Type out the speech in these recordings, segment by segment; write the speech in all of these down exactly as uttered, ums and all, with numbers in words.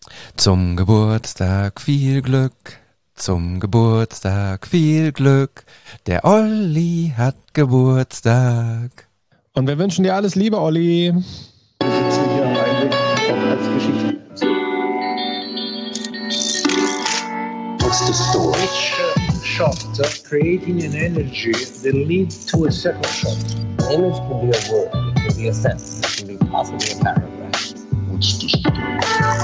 Zum Geburtstag viel Glück, zum Geburtstag viel Glück, der Olli hat Geburtstag. Und wir wünschen dir alles Liebe, Olli. Wir sitzen hier eigentlich auch als Geschichte. What's the story? Each uh, shot uh, creating an energy that leads to a second shot. An image can be a word, it can be a sentence, it can be possibly a paragraph. What's the story?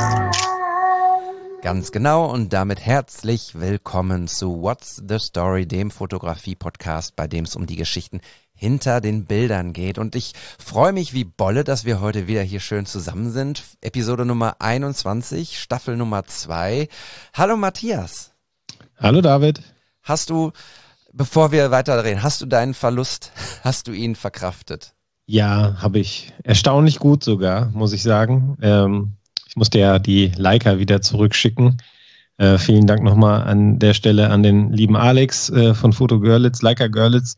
Ganz genau, und damit herzlich willkommen zu What's the Story, dem Fotografie-Podcast, bei dem es um die Geschichten hinter den Bildern geht. Und ich freue mich wie Bolle, dass wir heute wieder hier schön zusammen sind. Episode Nummer einundzwanzig, Staffel Nummer zwei. Hallo Matthias. Hallo David. Hast du, bevor wir weiterreden, hast du deinen Verlust, hast du ihn verkraftet? Ja, habe ich. Erstaunlich gut sogar, muss ich sagen. Ähm, ich musste ja die Leica wieder zurückschicken. Äh, vielen Dank nochmal an der Stelle an den lieben Alex äh, von Foto Görlitz, Leica Görlitz,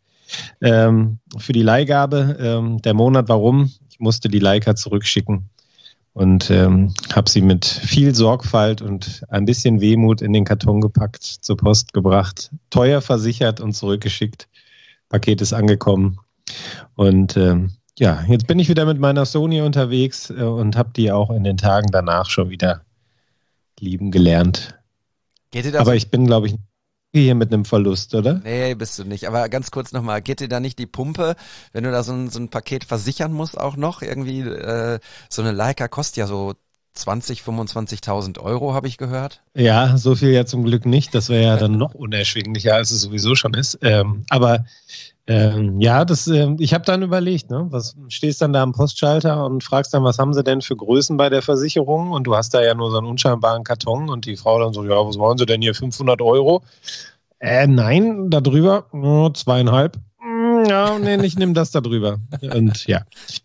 ähm, für die Leihgabe. Ähm, der Monat, warum? Ich musste die Leica zurückschicken und ähm, habe sie mit viel Sorgfalt und ein bisschen Wehmut in den Karton gepackt, zur Post gebracht, teuer versichert und zurückgeschickt. Paket ist angekommen und ähm, ja, jetzt bin ich wieder mit meiner Sony unterwegs äh, und habe die auch in den Tagen danach schon wieder lieben gelernt. Geht dir das? Aber ich bin, glaube ich, hier mit einem Verlust, oder? Nee, bist du nicht. Aber ganz kurz nochmal, geht dir da nicht die Pumpe, wenn du da so ein, so ein Paket versichern musst auch noch? Irgendwie, äh, so eine Leica kostet ja so zwanzig, fünfundzwanzigtausend Euro, habe ich gehört. Ja, so viel ja zum Glück nicht. Das wäre ja dann noch unerschwinglicher, als es sowieso schon ist. Ähm, aber ähm, ja, das, äh, ich habe dann überlegt, ne, was stehst dann da am Postschalter und fragst dann, was haben sie denn für Größen bei der Versicherung? Und du hast da ja nur so einen unscheinbaren Karton und die Frau dann so, ja, was wollen sie denn hier, fünfhundert Euro? Äh, nein, da drüber, oh, zweieinhalb. Ja, nee, ich nehme das da drüber. Und ja,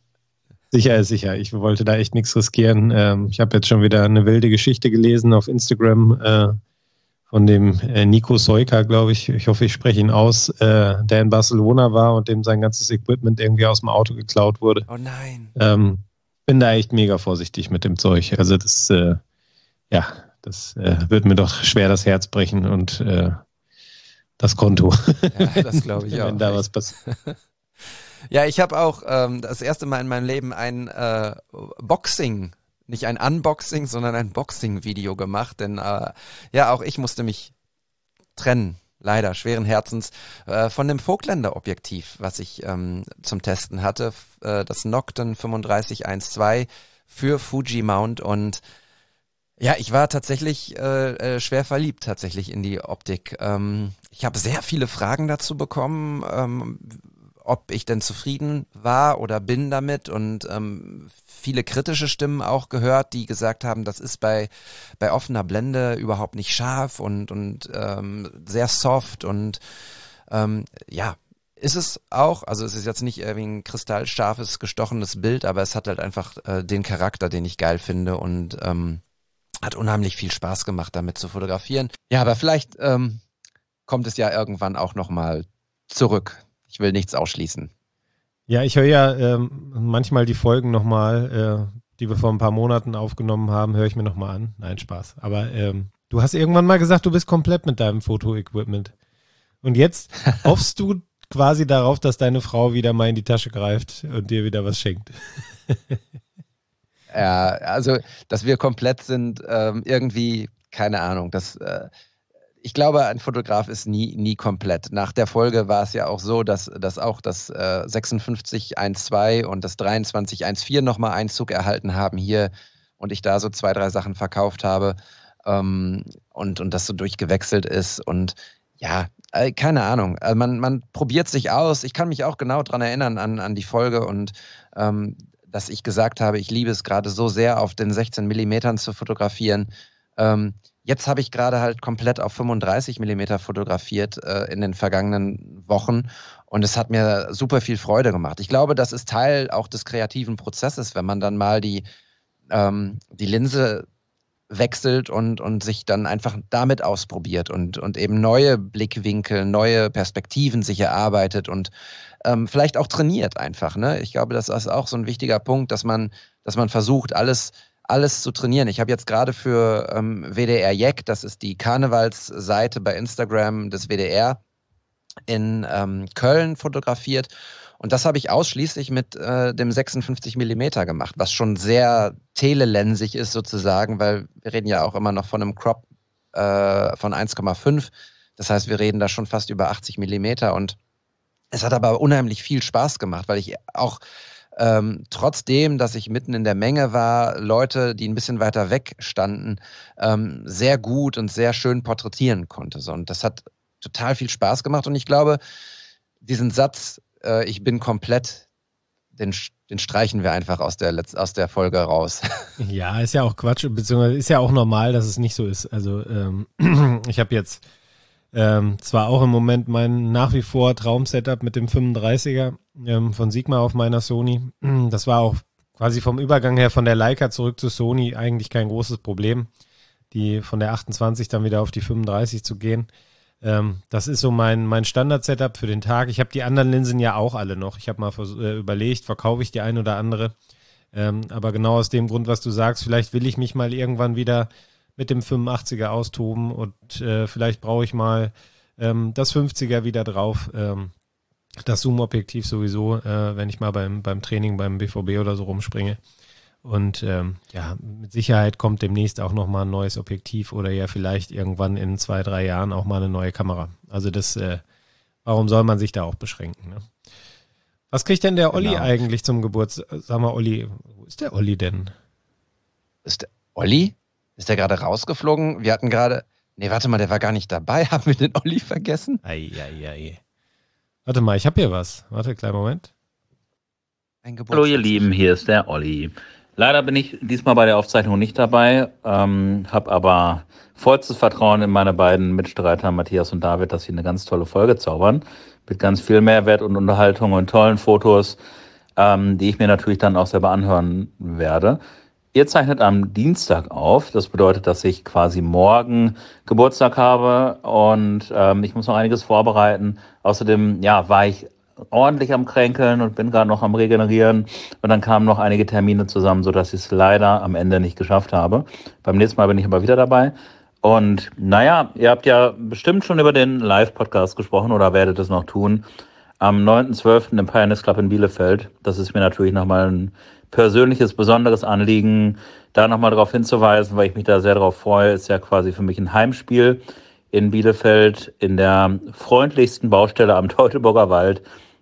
sicher ist sicher. Ich wollte da echt nichts riskieren. Ähm, ich habe jetzt schon wieder eine wilde Geschichte gelesen auf Instagram äh, von dem äh, Nico Seuka, glaube ich. Ich hoffe, ich spreche ihn aus, äh, der in Barcelona war und dem sein ganzes Equipment irgendwie aus dem Auto geklaut wurde. Oh nein. Ähm, bin da echt mega vorsichtig mit dem Zeug. Also das, äh, ja, das äh, wird mir doch schwer das Herz brechen und äh, das Konto. Ja, das glaube ich auch. Wenn da was passiert. Ja, ich habe auch ähm, das erste Mal in meinem Leben ein äh, Boxing, nicht ein Unboxing, sondern ein Boxing-Video gemacht, denn äh, ja, auch ich musste mich trennen, leider schweren Herzens, äh, von dem Vogtländer-Objektiv, was ich ähm, zum Testen hatte, äh, das Nokton fünfunddreißig eins zwei für Fuji Mount, und ja, ich war tatsächlich äh, äh, schwer verliebt tatsächlich in die Optik. Ähm, ich habe sehr viele Fragen dazu bekommen, ähm, ob ich denn zufrieden war oder bin damit, und ähm, viele kritische Stimmen auch gehört, die gesagt haben, das ist bei bei offener Blende überhaupt nicht scharf und und ähm, sehr soft, und ähm, ja, ist es auch. Also es ist jetzt nicht irgendwie ein kristallscharfes, gestochenes Bild, aber es hat halt einfach äh, den Charakter, den ich geil finde, und ähm, hat unheimlich viel Spaß gemacht, damit zu fotografieren. Ja, aber vielleicht ähm, kommt es ja irgendwann auch nochmal zurück. Ich will nichts ausschließen. Ja, ich höre ja ähm, manchmal die Folgen nochmal, äh, die wir vor ein paar Monaten aufgenommen haben, höre ich mir nochmal an. Nein, Spaß. Aber ähm, du hast irgendwann mal gesagt, du bist komplett mit deinem Fotoequipment. Und jetzt hoffst du quasi darauf, dass deine Frau wieder mal in die Tasche greift und dir wieder was schenkt. Ja, also, dass wir komplett sind, ähm, irgendwie, keine Ahnung, das, äh, ich glaube, ein Fotograf ist nie, nie komplett. Nach der Folge war es ja auch so, dass, dass auch das äh, sechsundfünfzig eins zwei und das dreiundzwanzig eins vier nochmal Einzug erhalten haben hier, und ich da so zwei, drei Sachen verkauft habe, ähm, und, und das so durchgewechselt ist, und ja, äh, keine Ahnung, also man, man probiert sich aus. Ich kann mich auch genau dran erinnern an, an die Folge, und ähm, dass ich gesagt habe, ich liebe es gerade so sehr, auf den sechzehn Millimetern zu fotografieren. Ähm, jetzt habe ich gerade halt komplett auf fünfunddreißig Millimeter fotografiert äh, in den vergangenen Wochen, und es hat mir super viel Freude gemacht. Ich glaube, das ist Teil auch des kreativen Prozesses, wenn man dann mal die, ähm, die Linse wechselt und, und sich dann einfach damit ausprobiert und, und eben neue Blickwinkel, neue Perspektiven sich erarbeitet und ähm, vielleicht auch trainiert einfach. Ne? Ich glaube, das ist auch so ein wichtiger Punkt, dass man, dass man versucht, alles alles zu trainieren. Ich habe jetzt gerade für ähm, W D R Jack, das ist die Karnevalsseite bei Instagram des W D R, in ähm, Köln fotografiert. Und das habe ich ausschließlich mit äh, dem sechsundfünfzig Millimeter gemacht, was schon sehr telelensig ist sozusagen, weil wir reden ja auch immer noch von einem Crop äh, von eins Komma fünf. Das heißt, wir reden da schon fast über achtzig Millimeter. Und es hat aber unheimlich viel Spaß gemacht, weil ich auch ähm, trotzdem, dass ich mitten in der Menge war, Leute, die ein bisschen weiter weg standen, ähm, sehr gut und sehr schön porträtieren konnte. So, und das hat total viel Spaß gemacht. Und ich glaube, diesen Satz, äh, ich bin komplett, den, den streichen wir einfach aus der, Letz-, aus der Folge raus. Ja, ist ja auch Quatsch, beziehungsweise ist ja auch normal, dass es nicht so ist. Also ähm, ich habe jetzt ähm, zwar auch im Moment mein nach wie vor Traum-Setup mit dem fünfunddreißiger ähm, von Sigma auf meiner Sony. Das war auch quasi vom Übergang her von der Leica zurück zu Sony eigentlich kein großes Problem, die von der achtundzwanzig dann wieder auf die fünfunddreißig zu gehen. Ähm, das ist so mein, mein Standard-Setup für den Tag. Ich habe die anderen Linsen ja auch alle noch. Ich habe mal vers- äh, überlegt, verkaufe ich die ein oder andere. Ähm, aber genau aus dem Grund, was du sagst, vielleicht will ich mich mal irgendwann wieder mit dem fünfundachtziger austoben und äh, vielleicht brauche ich mal ähm, das fünfziger wieder drauf. Ähm, das Zoom-Objektiv sowieso, äh, wenn ich mal beim, beim Training, beim B V B oder so rumspringe. Und ähm, ja, mit Sicherheit kommt demnächst auch nochmal ein neues Objektiv oder ja vielleicht irgendwann in zwei, drei Jahren auch mal eine neue Kamera. Also das, äh, warum soll man sich da auch beschränken? Ne? Was kriegt denn der Olli Genau. eigentlich zum Geburtstag? Sag mal, Olli, wo ist der Olli denn? Ist der Olli? Ist der gerade rausgeflogen? Wir hatten gerade, nee, warte mal, der war gar nicht dabei. Haben wir den Olli vergessen? Ei, ei, ei. Warte mal, ich habe hier was. Warte, kleinen Moment. Ein Hallo ihr Geburtstags- Lieben, hier ist der Olli. Leider bin ich diesmal bei der Aufzeichnung nicht dabei, ähm, habe aber vollstes Vertrauen in meine beiden Mitstreiter Matthias und David, dass sie eine ganz tolle Folge zaubern, mit ganz viel Mehrwert und Unterhaltung und tollen Fotos, ähm, die ich mir natürlich dann auch selber anhören werde. Ihr zeichnet am Dienstag auf, das bedeutet, dass ich quasi morgen Geburtstag habe und ähm, ich muss noch einiges vorbereiten. Außerdem, ja, war ich ordentlich am Kränkeln und bin gerade noch am Regenerieren und dann kamen noch einige Termine zusammen, sodass ich es leider am Ende nicht geschafft habe. Beim nächsten Mal bin ich aber wieder dabei. Und naja, ihr habt ja bestimmt schon über den Live-Podcast gesprochen oder werdet es noch tun. Am neunten zwölften im Pioneers Club in Bielefeld. Das ist mir natürlich nochmal ein persönliches, besonderes Anliegen, da nochmal darauf hinzuweisen, weil ich mich da sehr darauf freue. Ist ja quasi für mich ein Heimspiel in Bielefeld, in der freundlichsten Baustelle am Teutoburger Wald.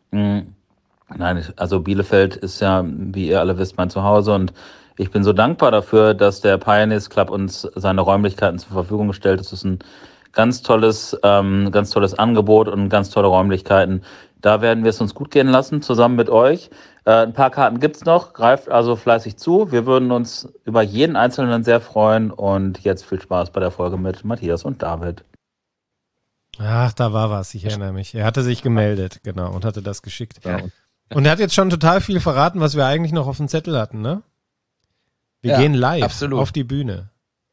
Nein, also Bielefeld ist ja, wie ihr alle wisst, mein Zuhause und ich bin so dankbar dafür, dass der Pioneers Club uns seine Räumlichkeiten zur Verfügung stellt. Das ist ein ganz tolles, ähm, ganz tolles Angebot und ganz tolle Räumlichkeiten. Da werden wir es uns gut gehen lassen, zusammen mit euch. Äh, ein paar Karten gibt's noch, greift also fleißig zu. Wir würden uns über jeden Einzelnen sehr freuen und jetzt viel Spaß bei der Folge mit Matthias und David. Ach, da war was, ich erinnere mich. Er hatte sich gemeldet, genau, und hatte das geschickt. Ja. Und er hat jetzt schon total viel verraten, was wir eigentlich noch auf dem Zettel hatten, ne? Wir Ja, gehen live absolut. auf die Bühne.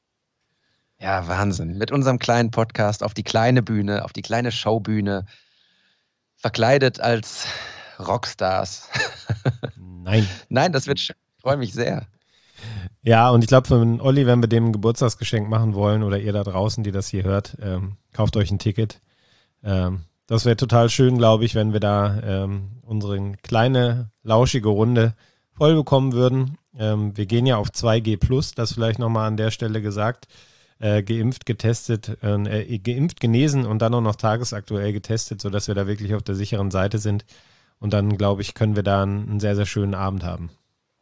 Ja, Wahnsinn. Mit unserem kleinen Podcast auf die kleine Bühne, auf die kleine Showbühne, verkleidet als Rockstars. Nein. Nein, das wird schön. Ich freue mich sehr. Ja, und ich glaube, für den Olli, wenn wir dem ein Geburtstagsgeschenk machen wollen oder ihr da draußen, die das hier hört, ähm, kauft euch ein Ticket. Ähm, das wäre total schön, glaube ich, wenn wir da ähm, unsere kleine, lauschige Runde voll bekommen würden. Ähm, wir gehen ja auf zwei G plus, das vielleicht nochmal an der Stelle gesagt. Äh, geimpft, getestet, äh, geimpft, genesen und dann auch noch tagesaktuell getestet, sodass wir da wirklich auf der sicheren Seite sind. Und dann, glaube ich, können wir da einen, einen sehr, sehr schönen Abend haben.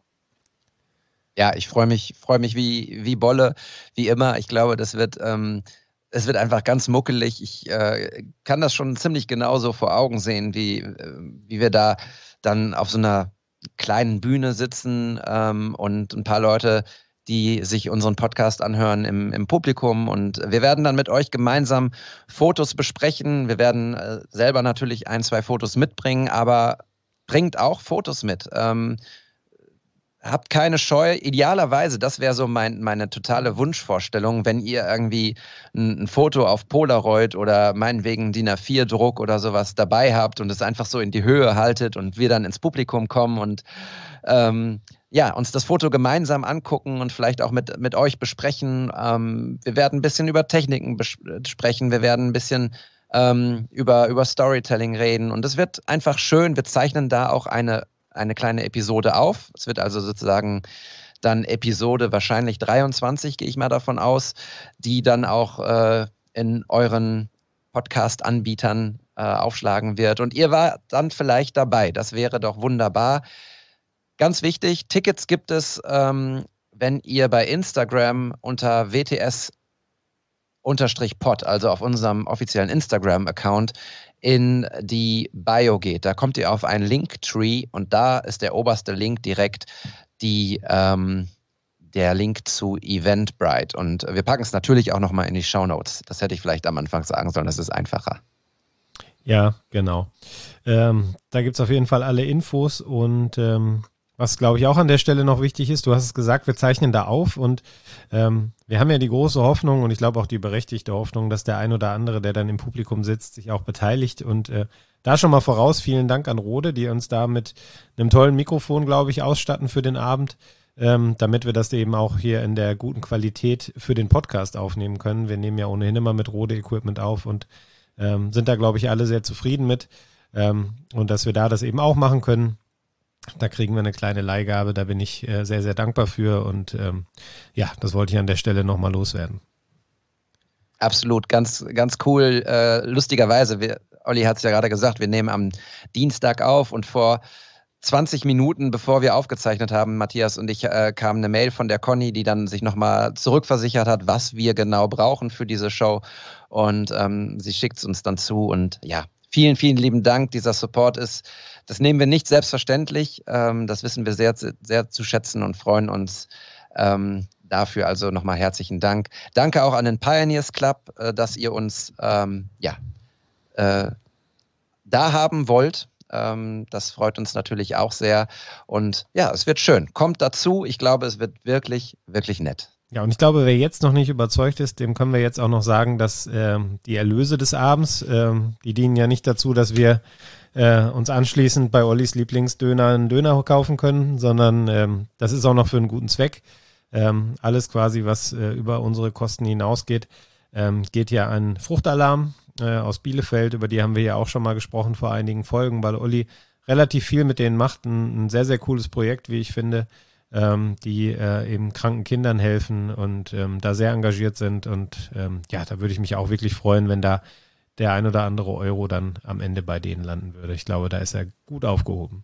Ja, ich freue mich, freue mich wie, wie Bolle, wie immer. Ich glaube, das wird, ähm, es wird einfach ganz muckelig. Ich äh, kann das schon ziemlich genauso vor Augen sehen, wie, äh, wie wir da dann auf so einer kleinen Bühne sitzen ähm, und ein paar Leute, die sich unseren Podcast anhören im, im Publikum. Und wir werden dann mit euch gemeinsam Fotos besprechen. Wir werden äh, selber natürlich ein, zwei Fotos mitbringen, aber bringt auch Fotos mit. Ähm, habt keine Scheu. Idealerweise, das wäre so mein, meine totale Wunschvorstellung, wenn ihr irgendwie ein, ein Foto auf Polaroid oder meinetwegen D I N A vier Druck oder sowas dabei habt und es einfach so in die Höhe haltet und wir dann ins Publikum kommen und ähm, ja, uns das Foto gemeinsam angucken und vielleicht auch mit, mit euch besprechen. Ähm, wir werden ein bisschen über Techniken besprechen, wir werden ein bisschen ähm, über, über Storytelling reden und es wird einfach schön. Wir zeichnen da auch eine, eine kleine Episode auf. Es wird also sozusagen dann Episode wahrscheinlich dreiundzwanzig, gehe ich mal davon aus, die dann auch äh, in euren Podcast-Anbietern äh, aufschlagen wird. Und ihr wart dann vielleicht dabei. Das wäre doch wunderbar. Ganz wichtig, Tickets gibt es, ähm, wenn ihr bei Instagram unter W T S-Pod, also auf unserem offiziellen Instagram-Account, in die Bio geht. Da kommt ihr auf einen Linktree und da ist der oberste Link direkt die, ähm, der Link zu Eventbrite. Und wir packen es natürlich auch nochmal in die Shownotes. Das hätte ich vielleicht am Anfang sagen sollen, das ist einfacher. Ja, genau. Ähm, da gibt es auf jeden Fall alle Infos und ähm was, glaube ich, auch an der Stelle noch wichtig ist, du hast es gesagt, wir zeichnen da auf und ähm, wir haben ja die große Hoffnung und ich glaube auch die berechtigte Hoffnung, dass der ein oder andere, der dann im Publikum sitzt, sich auch beteiligt und äh, da schon mal voraus, vielen Dank an Rode, die uns da mit einem tollen Mikrofon, glaube ich, ausstatten für den Abend, ähm, damit wir das eben auch hier in der guten Qualität für den Podcast aufnehmen können. Wir nehmen ja ohnehin immer mit Rode-Equipment auf und ähm, sind da, glaube ich, alle sehr zufrieden mit ähm, und dass wir da das eben auch machen können. Da kriegen wir eine kleine Leihgabe, da bin ich äh, sehr, sehr dankbar für und ähm, ja, das wollte ich an der Stelle nochmal loswerden. Absolut, ganz, ganz cool. Äh, lustigerweise, wir, Olli hat es ja gerade gesagt, wir nehmen am Dienstag auf und vor zwanzig Minuten, bevor wir aufgezeichnet haben, Matthias und ich, äh, kam eine Mail von der Conny, die dann sich nochmal zurückversichert hat, was wir genau brauchen für diese Show und ähm, sie schickt es uns dann zu und ja, vielen, vielen lieben Dank. Dieser Support ist, das nehmen wir nicht selbstverständlich. Ähm, das wissen wir sehr, sehr zu schätzen und freuen uns ähm, dafür. Also nochmal herzlichen Dank. Danke auch an den Pioneers Club, äh, dass ihr uns ähm, ja, äh, da haben wollt. Ähm, das freut uns natürlich auch sehr. Und ja, es wird schön. Kommt dazu. Ich glaube, es wird wirklich, wirklich nett. Ja, und ich glaube, wer jetzt noch nicht überzeugt ist, dem können wir jetzt auch noch sagen, dass ähm, die Erlöse des Abends, ähm, die dienen ja nicht dazu, dass wir äh, uns anschließend bei Ollis Lieblingsdöner einen Döner kaufen können, sondern ähm, das ist auch noch für einen guten Zweck. Ähm, alles quasi, was äh, über unsere Kosten hinausgeht, ähm, geht ja an Fruchtalarm äh, aus Bielefeld, über die haben wir ja auch schon mal gesprochen vor einigen Folgen, weil Olli relativ viel mit denen macht, ein, ein sehr, sehr cooles Projekt, wie ich finde, Ähm, die äh, eben kranken Kindern helfen und ähm, da sehr engagiert sind und ähm, ja, da würde ich mich auch wirklich freuen, wenn da der ein oder andere Euro dann am Ende bei denen landen würde. Ich glaube, da ist er gut aufgehoben.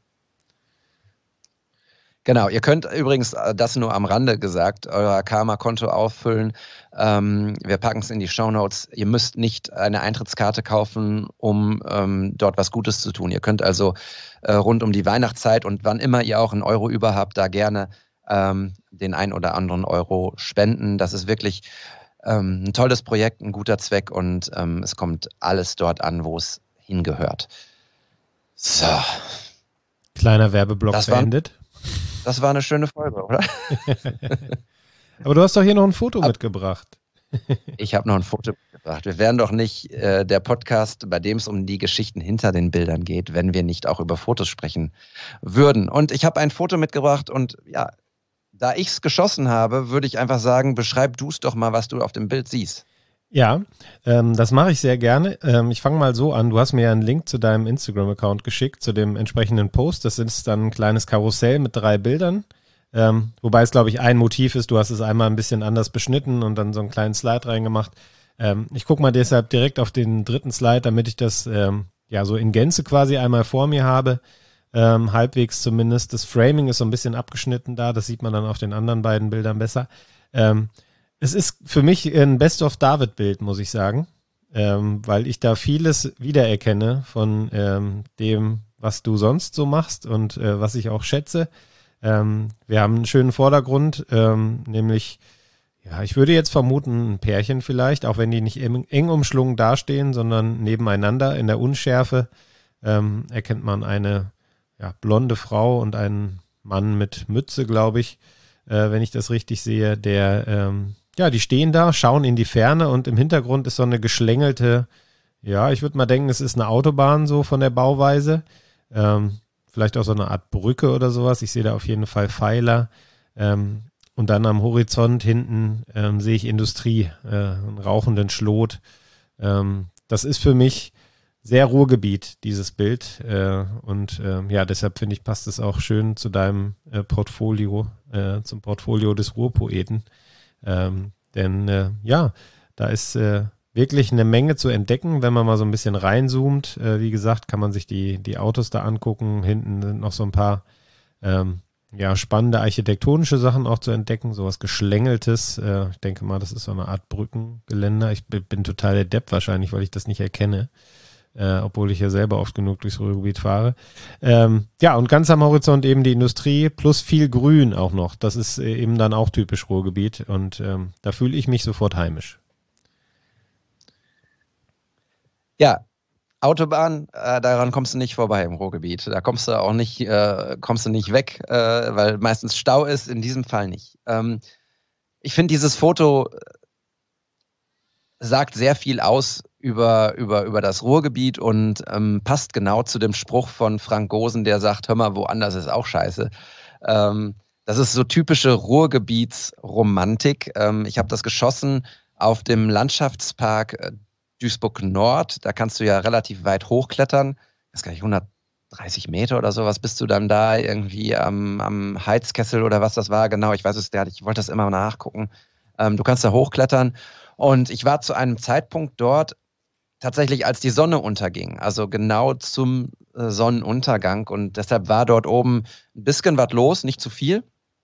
Genau, ihr könnt übrigens, das nur am Rande gesagt, euer Karma-Konto auffüllen. Ähm, wir packen es in die Shownotes. Ihr müsst nicht eine Eintrittskarte kaufen, um ähm, dort was Gutes zu tun. Ihr könnt also äh, rund um die Weihnachtszeit und wann immer ihr auch einen Euro über habt, da gerne ähm, den ein oder anderen Euro spenden. Das ist wirklich ähm, ein tolles Projekt, ein guter Zweck und ähm, es kommt alles dort an, wo es hingehört. So. Kleiner Werbeblock das war, beendet. Das war eine schöne Folge, oder? Aber du hast doch hier noch ein Foto Ab, mitgebracht. Ich habe noch ein Foto mitgebracht. Wir wären doch nicht äh, der Podcast, bei dem es um die Geschichten hinter den Bildern geht, wenn wir nicht auch über Fotos sprechen würden. Und ich habe ein Foto mitgebracht und ja, da ich es geschossen habe, würde ich einfach sagen, beschreib du es doch mal, was du auf dem Bild siehst. Ja, ähm, das mache ich sehr gerne. Ähm, ich fange mal so an. Du hast mir ja einen Link zu deinem Instagram-Account geschickt, zu dem entsprechenden Post. Das ist dann ein kleines Karussell mit drei Bildern. Ähm, wobei es, glaube ich, ein Motiv ist. Du hast es einmal ein bisschen anders beschnitten und dann so einen kleinen Slide reingemacht. Ähm, ich gucke mal deshalb direkt auf den dritten Slide, damit ich das ähm, ja so in Gänze quasi einmal vor mir habe. Ähm, halbwegs zumindest. Das Framing ist so ein bisschen abgeschnitten da. Das sieht man dann auf den anderen beiden Bildern besser. Ähm, Es ist für mich ein Best-of-David-Bild, muss ich sagen, ähm, weil ich da vieles wiedererkenne von ähm, dem, was du sonst so machst und äh, was ich auch schätze. Ähm, wir haben einen schönen Vordergrund, ähm, nämlich, ja, ich würde jetzt vermuten, ein Pärchen vielleicht, auch wenn die nicht eng, eng umschlungen dastehen, sondern nebeneinander in der Unschärfe ähm, erkennt man eine ja, blonde Frau und einen Mann mit Mütze, glaube ich, äh, wenn ich das richtig sehe, der, ähm, ja, die stehen da, schauen in die Ferne und im Hintergrund ist so eine geschlängelte, ja, ich würde mal denken, es ist eine Autobahn so von der Bauweise, ähm, vielleicht auch so eine Art Brücke oder sowas, ich sehe da auf jeden Fall Pfeiler, ähm, und dann am Horizont hinten ähm, sehe ich Industrie, äh, einen rauchenden Schlot, ähm, das ist für mich sehr Ruhrgebiet, dieses Bild. Äh, und äh, ja, deshalb finde ich, passt es auch schön zu deinem äh, Portfolio, äh, zum Portfolio des Ruhrpoeten. Ähm, denn äh, ja, da ist äh, wirklich eine Menge zu entdecken, wenn man mal so ein bisschen reinzoomt. Äh, wie gesagt, kann man sich die, die Autos da angucken. Hinten sind noch so ein paar ähm, ja, spannende architektonische Sachen auch zu entdecken, sowas Geschlängeltes. Äh, ich denke mal, das ist so eine Art Brückengeländer. Ich bin, bin total der Depp wahrscheinlich, weil ich das nicht erkenne. Äh, obwohl ich ja selber oft genug durchs Ruhrgebiet fahre. Ähm, ja, und ganz am Horizont eben die Industrie plus viel Grün auch noch. Das ist äh, eben dann auch typisch Ruhrgebiet und ähm, da fühle ich mich sofort heimisch. Ja, Autobahn, äh, daran kommst du nicht vorbei im Ruhrgebiet. Da kommst du auch nicht, äh, kommst du nicht weg, äh, weil meistens Stau ist, in diesem Fall nicht. Ähm, ich finde, dieses Foto sagt sehr viel aus über, über, über das Ruhrgebiet und ähm, passt genau zu dem Spruch von Frank Gosen, der sagt, hör mal, woanders ist auch scheiße. Ähm, das ist so typische Ruhrgebietsromantik. Ähm, ich habe das geschossen auf dem Landschaftspark äh, Duisburg Nord. Da kannst du ja relativ weit hochklettern. Das ist gar nicht hundertdreißig Meter oder sowas, bist du dann da irgendwie am, am Heizkessel oder was das war. Genau, ich weiß es gar nicht. Ich wollte das immer nachgucken. Ähm, du kannst da hochklettern. Und ich war zu einem Zeitpunkt dort, tatsächlich als die Sonne unterging, also genau zum äh, Sonnenuntergang. Und deshalb war dort oben ein bisschen was los, nicht zu viel.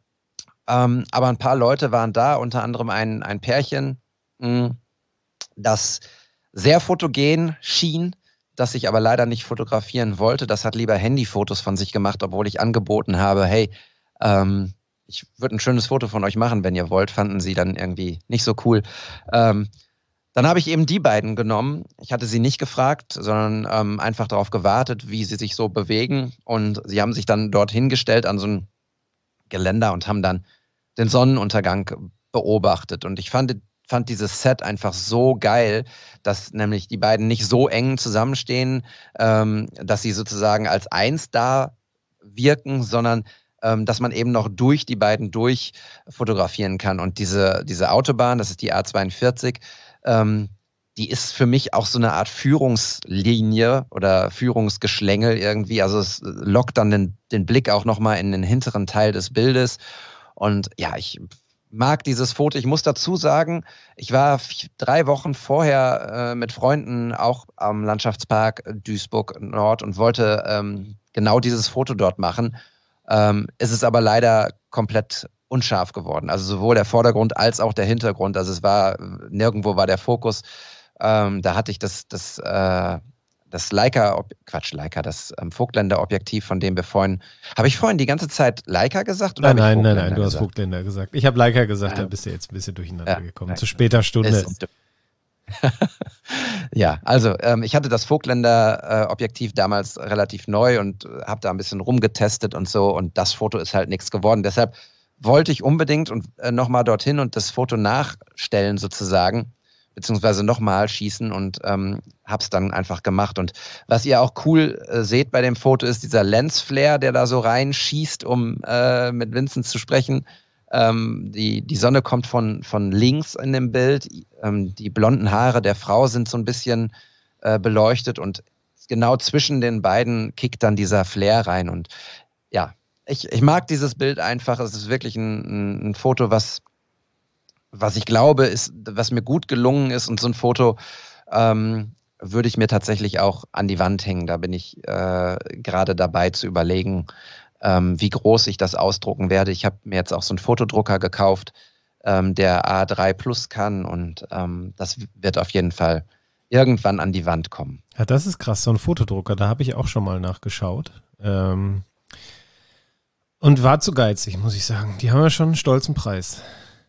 Ähm, aber ein paar Leute waren da, unter anderem ein, ein Pärchen, mh, das sehr fotogen schien, das ich aber leider nicht fotografieren wollte. Das hat lieber Handyfotos von sich gemacht, obwohl ich angeboten habe, hey, ähm, ich würde ein schönes Foto von euch machen, wenn ihr wollt. Fanden sie dann irgendwie nicht so cool. Ähm, Dann habe ich eben die beiden genommen. Ich hatte sie nicht gefragt, sondern ähm, einfach darauf gewartet, wie sie sich so bewegen. Und sie haben sich dann dort hingestellt an so ein Geländer und haben dann den Sonnenuntergang beobachtet. Und ich fand, fand dieses Set einfach so geil, dass nämlich die beiden nicht so eng zusammenstehen, ähm, dass sie sozusagen als eins da wirken, sondern ähm, dass man eben noch durch die beiden durch fotografieren kann. Und diese, diese Autobahn, das ist die A zweiundvierzig, Ähm, die ist für mich auch so eine Art Führungslinie oder Führungsgeschlängel irgendwie. Also es lockt dann den, den Blick auch nochmal in den hinteren Teil des Bildes. Und ja, ich mag dieses Foto. Ich muss dazu sagen, ich war f- drei Wochen vorher äh, mit Freunden auch am Landschaftspark Duisburg Nord und wollte ähm, genau dieses Foto dort machen. Ähm, es ist aber leider komplett unscharf geworden. Also sowohl der Vordergrund als auch der Hintergrund. Also es war, nirgendwo war der Fokus. Ähm, da hatte ich das, das, äh, das Leica, Ob- Quatsch, Leica, das ähm, Vogtländer-Objektiv, von dem wir vorhin, habe ich vorhin die ganze Zeit Leica gesagt? Oder Nein, habe ich nein, nein, Vogtländer nein, du hast gesagt? Vogtländer gesagt. Ich habe Leica gesagt, da Ja. bist du jetzt ein bisschen durcheinander Ja, gekommen. Leica. Zu später Stunde. Ist, ja, also ähm, ich hatte das Vogtländer-Objektiv damals relativ neu und äh, habe da ein bisschen rumgetestet und so und das Foto ist halt nichts geworden. Deshalb wollte ich unbedingt und äh, nochmal dorthin und das Foto nachstellen sozusagen, beziehungsweise nochmal schießen und ähm, habe es dann einfach gemacht. Und was ihr auch cool äh, seht bei dem Foto ist dieser Lensflare, der da so reinschießt, um äh, mit Vincent zu sprechen. Ähm, die, die Sonne kommt von, von links in dem Bild. Ähm, die blonden Haare der Frau sind so ein bisschen äh, beleuchtet und genau zwischen den beiden kickt dann dieser Flare rein. Und ja, ich, ich mag dieses Bild einfach. Es ist wirklich ein, ein, ein Foto, was, was ich glaube, ist, was mir gut gelungen ist. Und so ein Foto ähm, würde ich mir tatsächlich auch an die Wand hängen. Da bin ich äh, gerade dabei zu überlegen, ähm, wie groß ich das ausdrucken werde. Ich habe mir jetzt auch so einen Fotodrucker gekauft, ähm, der A drei Plus kann und ähm, das wird auf jeden Fall irgendwann an die Wand kommen. Ja, das ist krass, so ein Fotodrucker, da habe ich auch schon mal nachgeschaut. Ähm, und war zu geizig, muss ich sagen. Die haben ja schon einen stolzen Preis.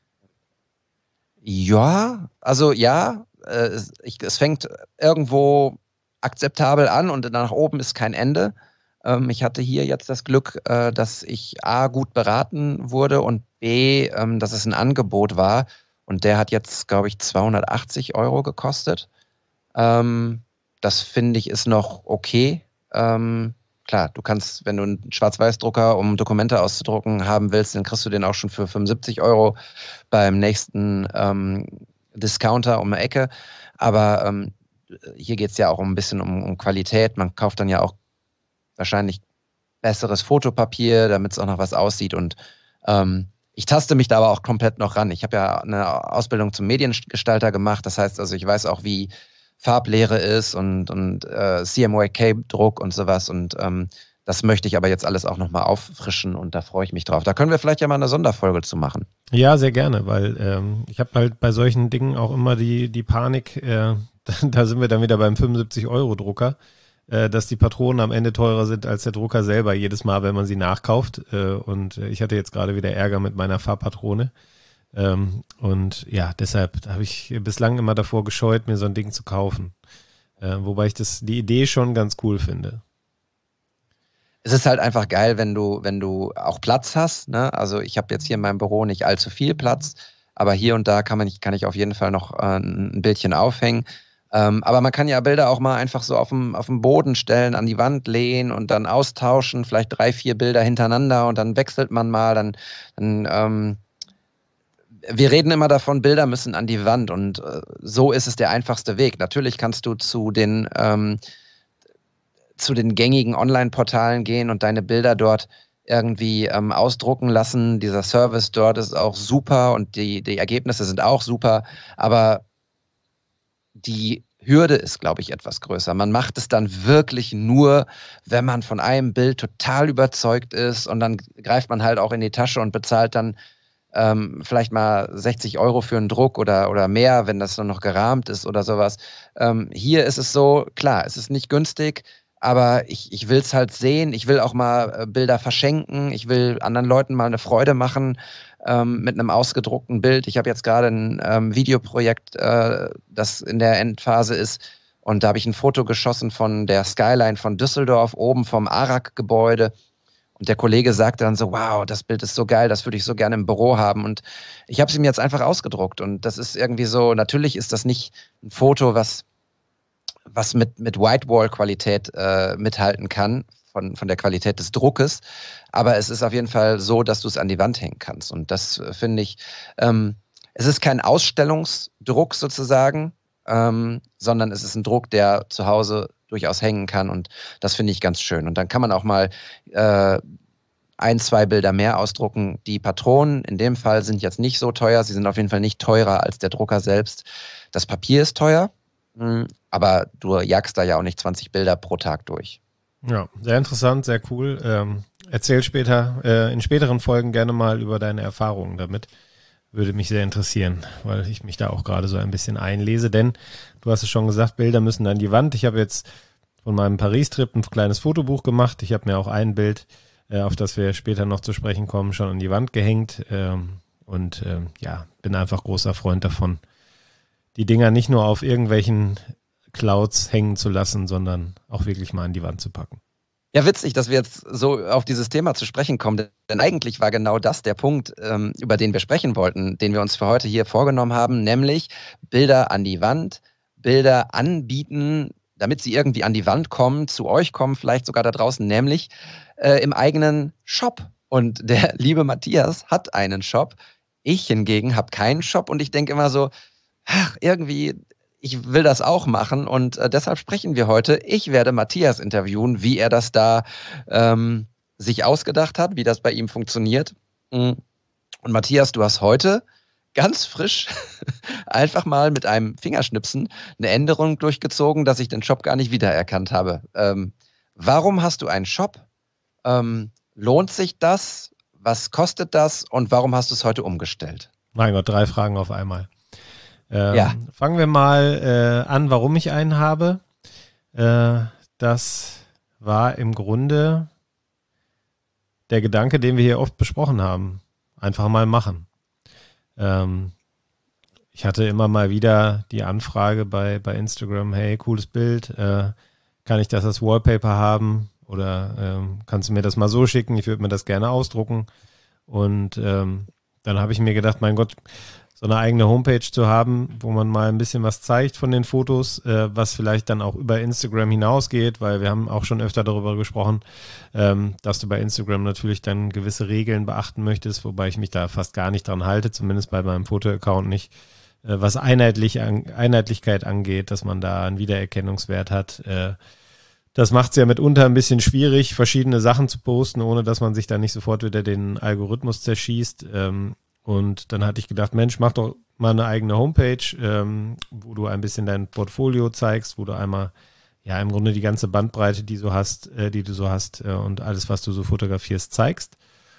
Ja, also ja, äh, es, ich, es fängt irgendwo akzeptabel an und nach oben ist kein Ende. Ähm, ich hatte hier jetzt das Glück, äh, dass ich A, gut beraten wurde und B, ähm, dass es ein Angebot war. Und der hat jetzt, glaube ich, zweihundertachtzig Euro gekostet. Ähm, das finde ich ist noch okay. Ähm, klar, du kannst, wenn du einen Schwarz-Weiß-Drucker, um Dokumente auszudrucken, haben willst, dann kriegst du den auch schon für fünfundsiebzig Euro beim nächsten ähm, Discounter um die Ecke. Aber ähm, hier geht es ja auch ein bisschen um, um Qualität. Man kauft dann ja auch wahrscheinlich besseres Fotopapier, damit es auch noch was aussieht. Und ähm, ich taste mich da aber auch komplett noch ran. Ich habe ja eine Ausbildung zum Mediengestalter gemacht. Das heißt also, ich weiß auch, wie Farblehre ist und, und äh, C M Y K-Druck und sowas. Und ähm, das möchte ich aber jetzt alles auch nochmal auffrischen und da freue ich mich drauf. Da können wir vielleicht ja mal eine Sonderfolge zu machen. Ja, sehr gerne, weil ähm, ich habe halt bei solchen Dingen auch immer die, die Panik, äh, da sind wir dann wieder beim fünfundsiebzig Euro Drucker, äh, dass die Patronen am Ende teurer sind als der Drucker selber, jedes Mal, wenn man sie nachkauft. Äh, und ich hatte jetzt gerade wieder Ärger mit meiner Farbpatrone. Ähm, und ja, deshalb habe ich bislang immer davor gescheut, mir so ein Ding zu kaufen. Äh, wobei ich das die Idee schon ganz cool finde. Es ist halt einfach geil, wenn du, wenn du auch Platz hast, ne? Also ich habe jetzt hier in meinem Büro nicht allzu viel Platz, aber hier und da kann man, kann ich auf jeden Fall noch äh, ein Bildchen aufhängen. Ähm, aber man kann ja Bilder auch mal einfach so auf dem, auf dem Boden stellen, an die Wand lehnen und dann austauschen, vielleicht drei, vier Bilder hintereinander und dann wechselt man mal, dann, dann ähm, wir reden immer davon, Bilder müssen an die Wand und äh, so ist es der einfachste Weg. Natürlich kannst du zu den ähm, zu den gängigen Online-Portalen gehen und deine Bilder dort irgendwie ähm, ausdrucken lassen. Dieser Service dort ist auch super und die, die Ergebnisse sind auch super, aber die Hürde ist, glaube ich, etwas größer. Man macht es dann wirklich nur, wenn man von einem Bild total überzeugt ist und dann greift man halt auch in die Tasche und bezahlt dann ähm, vielleicht mal sechzig Euro für einen Druck oder, oder mehr, wenn das nur noch gerahmt ist oder sowas. Ähm, hier ist es so, klar, es ist nicht günstig, aber ich, ich will es halt sehen. Ich will auch mal Bilder verschenken. Ich will anderen Leuten mal eine Freude machen ähm, mit einem ausgedruckten Bild. Ich habe jetzt gerade ein ähm, Videoprojekt, äh, das in der Endphase ist. Und da habe ich ein Foto geschossen von der Skyline von Düsseldorf, oben vom Arak-Gebäude. Und der Kollege sagte dann so, wow, das Bild ist so geil, das würde ich so gerne im Büro haben. Und ich habe es ihm jetzt einfach ausgedruckt. Und das ist irgendwie so, natürlich ist das nicht ein Foto, was was mit, mit Whitewall-Qualität äh, mithalten kann, von, von der Qualität des Druckes. Aber es ist auf jeden Fall so, dass du es an die Wand hängen kannst. Und das äh, finde ich, ähm, es ist kein Ausstellungsdruck sozusagen, ähm, sondern es ist ein Druck, der zu Hause durchaus hängen kann. Und das finde ich ganz schön. Und dann kann man auch mal äh, ein, zwei Bilder mehr ausdrucken. Die Patronen in dem Fall sind jetzt nicht so teuer. Sie sind auf jeden Fall nicht teurer als der Drucker selbst. Das Papier ist teuer. Aber du jagst da ja auch nicht zwanzig Bilder pro Tag durch. Ja, sehr interessant, sehr cool. Ähm, erzähl später, äh, in späteren Folgen gerne mal über deine Erfahrungen damit. Würde mich sehr interessieren, weil ich mich da auch gerade so ein bisschen einlese. Denn du hast es schon gesagt, Bilder müssen an die Wand. Ich habe jetzt von meinem Paris-Trip ein kleines Fotobuch gemacht. Ich habe mir auch ein Bild, äh, auf das wir später noch zu sprechen kommen, schon an die Wand gehängt. Ähm, und ähm, ja, bin einfach großer Freund davon, die Dinger nicht nur auf irgendwelchen Clouds hängen zu lassen, sondern auch wirklich mal an die Wand zu packen. Ja, witzig, dass wir jetzt so auf dieses Thema zu sprechen kommen, denn eigentlich war genau das der Punkt, ähm, über den wir sprechen wollten, den wir uns für heute hier vorgenommen haben, nämlich Bilder an die Wand, Bilder anbieten, damit sie irgendwie an die Wand kommen, zu euch kommen, vielleicht sogar da draußen, nämlich äh, im eigenen Shop. Und der liebe Matthias hat einen Shop. Ich hingegen habe keinen Shop und ich denke immer so, ach, irgendwie, ich will das auch machen und äh, deshalb sprechen wir heute. Ich werde Matthias interviewen, wie er das da ähm, sich ausgedacht hat, wie das bei ihm funktioniert. Und Matthias, du hast heute ganz frisch einfach mal mit einem Fingerschnipsen eine Änderung durchgezogen, dass ich den Shop gar nicht wiedererkannt habe. Ähm, warum hast du einen Shop? Ähm, lohnt sich das? Was kostet das? Und warum hast du es heute umgestellt? Mein Gott, drei Fragen auf einmal. Ähm, ja. Fangen wir mal äh, an, warum ich einen habe. Äh, das war im Grunde der Gedanke, den wir hier oft besprochen haben. Einfach mal machen. Ähm, ich hatte immer mal wieder die Anfrage bei, bei Instagram, hey, cooles Bild, äh, kann ich das als Wallpaper haben? Oder ähm, kannst du mir das mal so schicken? Ich würde mir das gerne ausdrucken. Und ähm, dann habe ich mir gedacht, mein Gott, so eine eigene Homepage zu haben, wo man mal ein bisschen was zeigt von den Fotos, äh, was vielleicht dann auch über Instagram hinausgeht, weil wir haben auch schon öfter darüber gesprochen, ähm, dass du bei Instagram natürlich dann gewisse Regeln beachten möchtest, wobei ich mich da fast gar nicht dran halte, zumindest bei meinem Foto-Account nicht, äh, was einheitlich an, Einheitlichkeit angeht, dass man da einen Wiedererkennungswert hat. Äh, das macht es ja mitunter ein bisschen schwierig, verschiedene Sachen zu posten, ohne dass man sich da nicht sofort wieder den Algorithmus zerschießt. Ähm, Und dann hatte ich gedacht, Mensch, mach doch mal eine eigene Homepage, ähm, wo du ein bisschen dein Portfolio zeigst, wo du einmal, ja, im Grunde die ganze Bandbreite, die du hast, äh, die du so hast äh, und alles, was du so fotografierst, zeigst.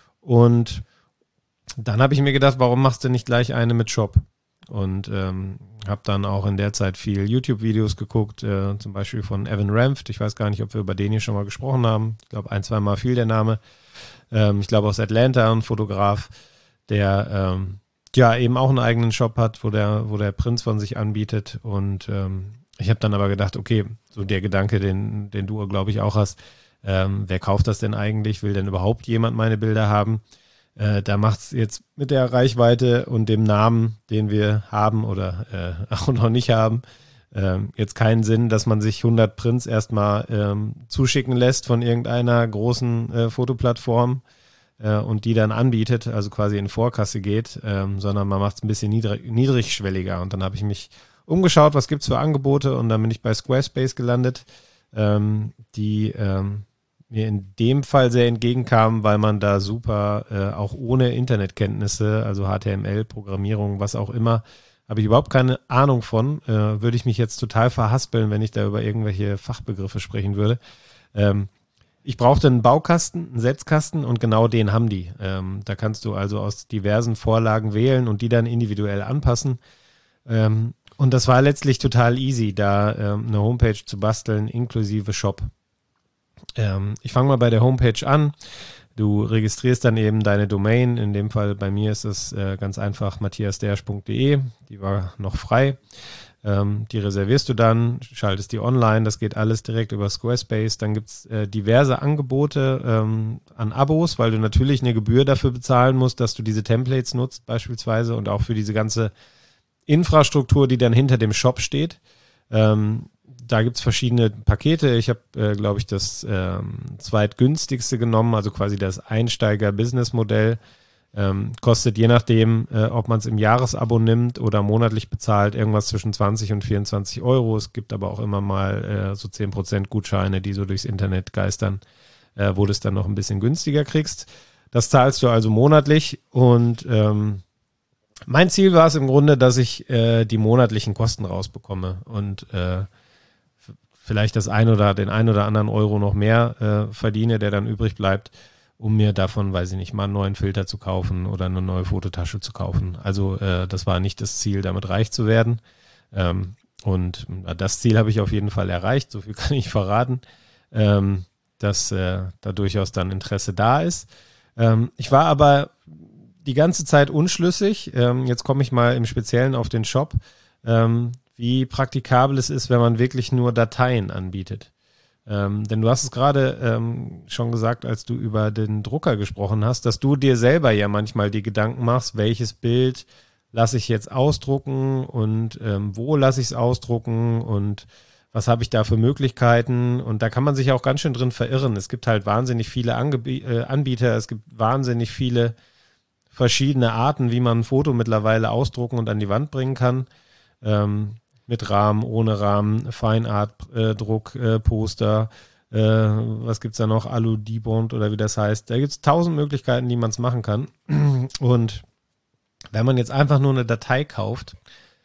Und dann habe ich mir gedacht, warum machst du nicht gleich eine mit Shop? Und ähm, habe dann auch in der Zeit viel YouTube-Videos geguckt, äh, zum Beispiel von Evan Ramft. Ich weiß gar nicht, ob wir über den hier schon mal gesprochen haben. Ich glaube, ein, zwei Mal fiel der Name. Ähm, ich glaube aus Atlanta, ein Fotograf, der ähm, ja eben auch einen eigenen Shop hat, wo der, wo der Prinz von sich anbietet. Und ähm, ich habe dann aber gedacht, okay, so der Gedanke, den, den du, glaube ich, auch hast, ähm, wer kauft das denn eigentlich? Will denn überhaupt jemand meine Bilder haben? Äh, da macht es jetzt mit der Reichweite und dem Namen, den wir haben oder äh, auch noch nicht haben, äh, jetzt keinen Sinn, dass man sich hundert Prints erstmal ähm, zuschicken lässt von irgendeiner großen äh, Fotoplattform und die dann anbietet, also quasi in Vorkasse geht, ähm, sondern man macht es ein bisschen niedrig, niedrigschwelliger. Und dann habe ich mich umgeschaut, was gibt's für Angebote, und dann bin ich bei Squarespace gelandet, ähm, die ähm, mir in dem Fall sehr entgegenkamen, weil man da super, äh, auch ohne Internetkenntnisse, also H T M L, Programmierung, was auch immer, habe ich überhaupt keine Ahnung von, äh, würde ich mich jetzt total verhaspeln, wenn ich da über irgendwelche Fachbegriffe sprechen würde. Ähm, Ich brauchte einen Baukasten, einen Setzkasten, und genau den haben die. Ähm, da kannst du also aus diversen Vorlagen wählen und die dann individuell anpassen. Ähm, und das war letztlich total easy, da ähm, eine Homepage zu basteln, inklusive Shop. Ähm, ich fange mal bei der Homepage an. Du registrierst dann eben deine Domain. In dem Fall bei mir ist es äh, ganz einfach matthias dersch punkt de. Die war noch frei. Ähm, die reservierst du dann, schaltest die online, das geht alles direkt über Squarespace. Dann gibt es äh, diverse Angebote ähm, an Abos, weil du natürlich eine Gebühr dafür bezahlen musst, dass du diese Templates nutzt beispielsweise, und auch für diese ganze Infrastruktur, die dann hinter dem Shop steht. Ähm, da gibt es verschiedene Pakete. Ich habe, äh, glaube ich, das ähm, zweitgünstigste genommen, also quasi das Einsteiger-Business-Modell. Ähm, kostet je nachdem, äh, ob man es im Jahresabo nimmt oder monatlich bezahlt, irgendwas zwischen zwanzig und vierundzwanzig Euro. Es gibt aber auch immer mal äh, so zehn Prozent Gutscheine, die so durchs Internet geistern, äh, wo du es dann noch ein bisschen günstiger kriegst. Das zahlst du also monatlich, und ähm, mein Ziel war es im Grunde, dass ich äh, die monatlichen Kosten rausbekomme und äh, f- vielleicht das ein oder den ein oder anderen Euro noch mehr äh, verdiene, der dann übrig bleibt, um mir davon, weiß ich nicht, mal einen neuen Filter zu kaufen oder eine neue Fototasche zu kaufen. Also äh, das war nicht das Ziel, damit reich zu werden. Ähm, und äh, das Ziel habe ich auf jeden Fall erreicht, so viel kann ich verraten, ähm, dass äh, da durchaus dann Interesse da ist. Ähm, ich war aber die ganze Zeit unschlüssig. Ähm, jetzt komme ich mal im Speziellen auf den Shop, ähm, wie praktikabel es ist, wenn man wirklich nur Dateien anbietet. Ähm, denn du hast es gerade ähm, schon gesagt, als du über den Drucker gesprochen hast, dass du dir selber ja manchmal die Gedanken machst, welches Bild lasse ich jetzt ausdrucken und ähm, wo lasse ich es ausdrucken und was habe ich da für Möglichkeiten, und da kann man sich auch ganz schön drin verirren. Es gibt halt wahnsinnig viele Angeb- äh, Anbieter, es gibt wahnsinnig viele verschiedene Arten, wie man ein Foto mittlerweile ausdrucken und an die Wand bringen kann. Ähm, mit Rahmen, ohne Rahmen, Feinart-Druck, äh, Poster, äh, was gibt's da noch, Alu-Debond oder wie das heißt. Da gibt's tausend Möglichkeiten, die man es machen kann. Und wenn man jetzt einfach nur eine Datei kauft,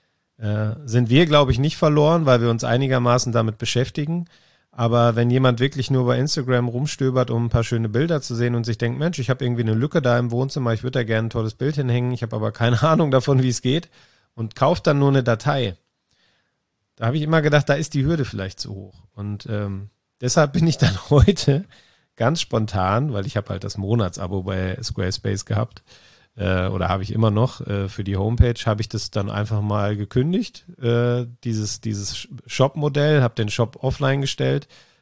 äh, sind wir, glaube ich, nicht verloren, weil wir uns einigermaßen damit beschäftigen. Aber wenn jemand wirklich nur bei Instagram rumstöbert, um ein paar schöne Bilder zu sehen und sich denkt, Mensch, ich habe irgendwie eine Lücke da im Wohnzimmer, ich würde da gerne ein tolles Bild hinhängen, ich habe aber keine Ahnung davon, wie es geht, und kauft dann nur eine Datei, da habe ich immer gedacht, da ist die Hürde vielleicht zu hoch. Und ähm, deshalb bin ich dann heute ganz spontan, weil ich habe halt das Monatsabo bei Squarespace gehabt, äh, oder habe ich immer noch, äh, für die Homepage habe ich das dann einfach mal gekündigt, äh, dieses, dieses Shop-Modell, habe den Shop offline gestellt,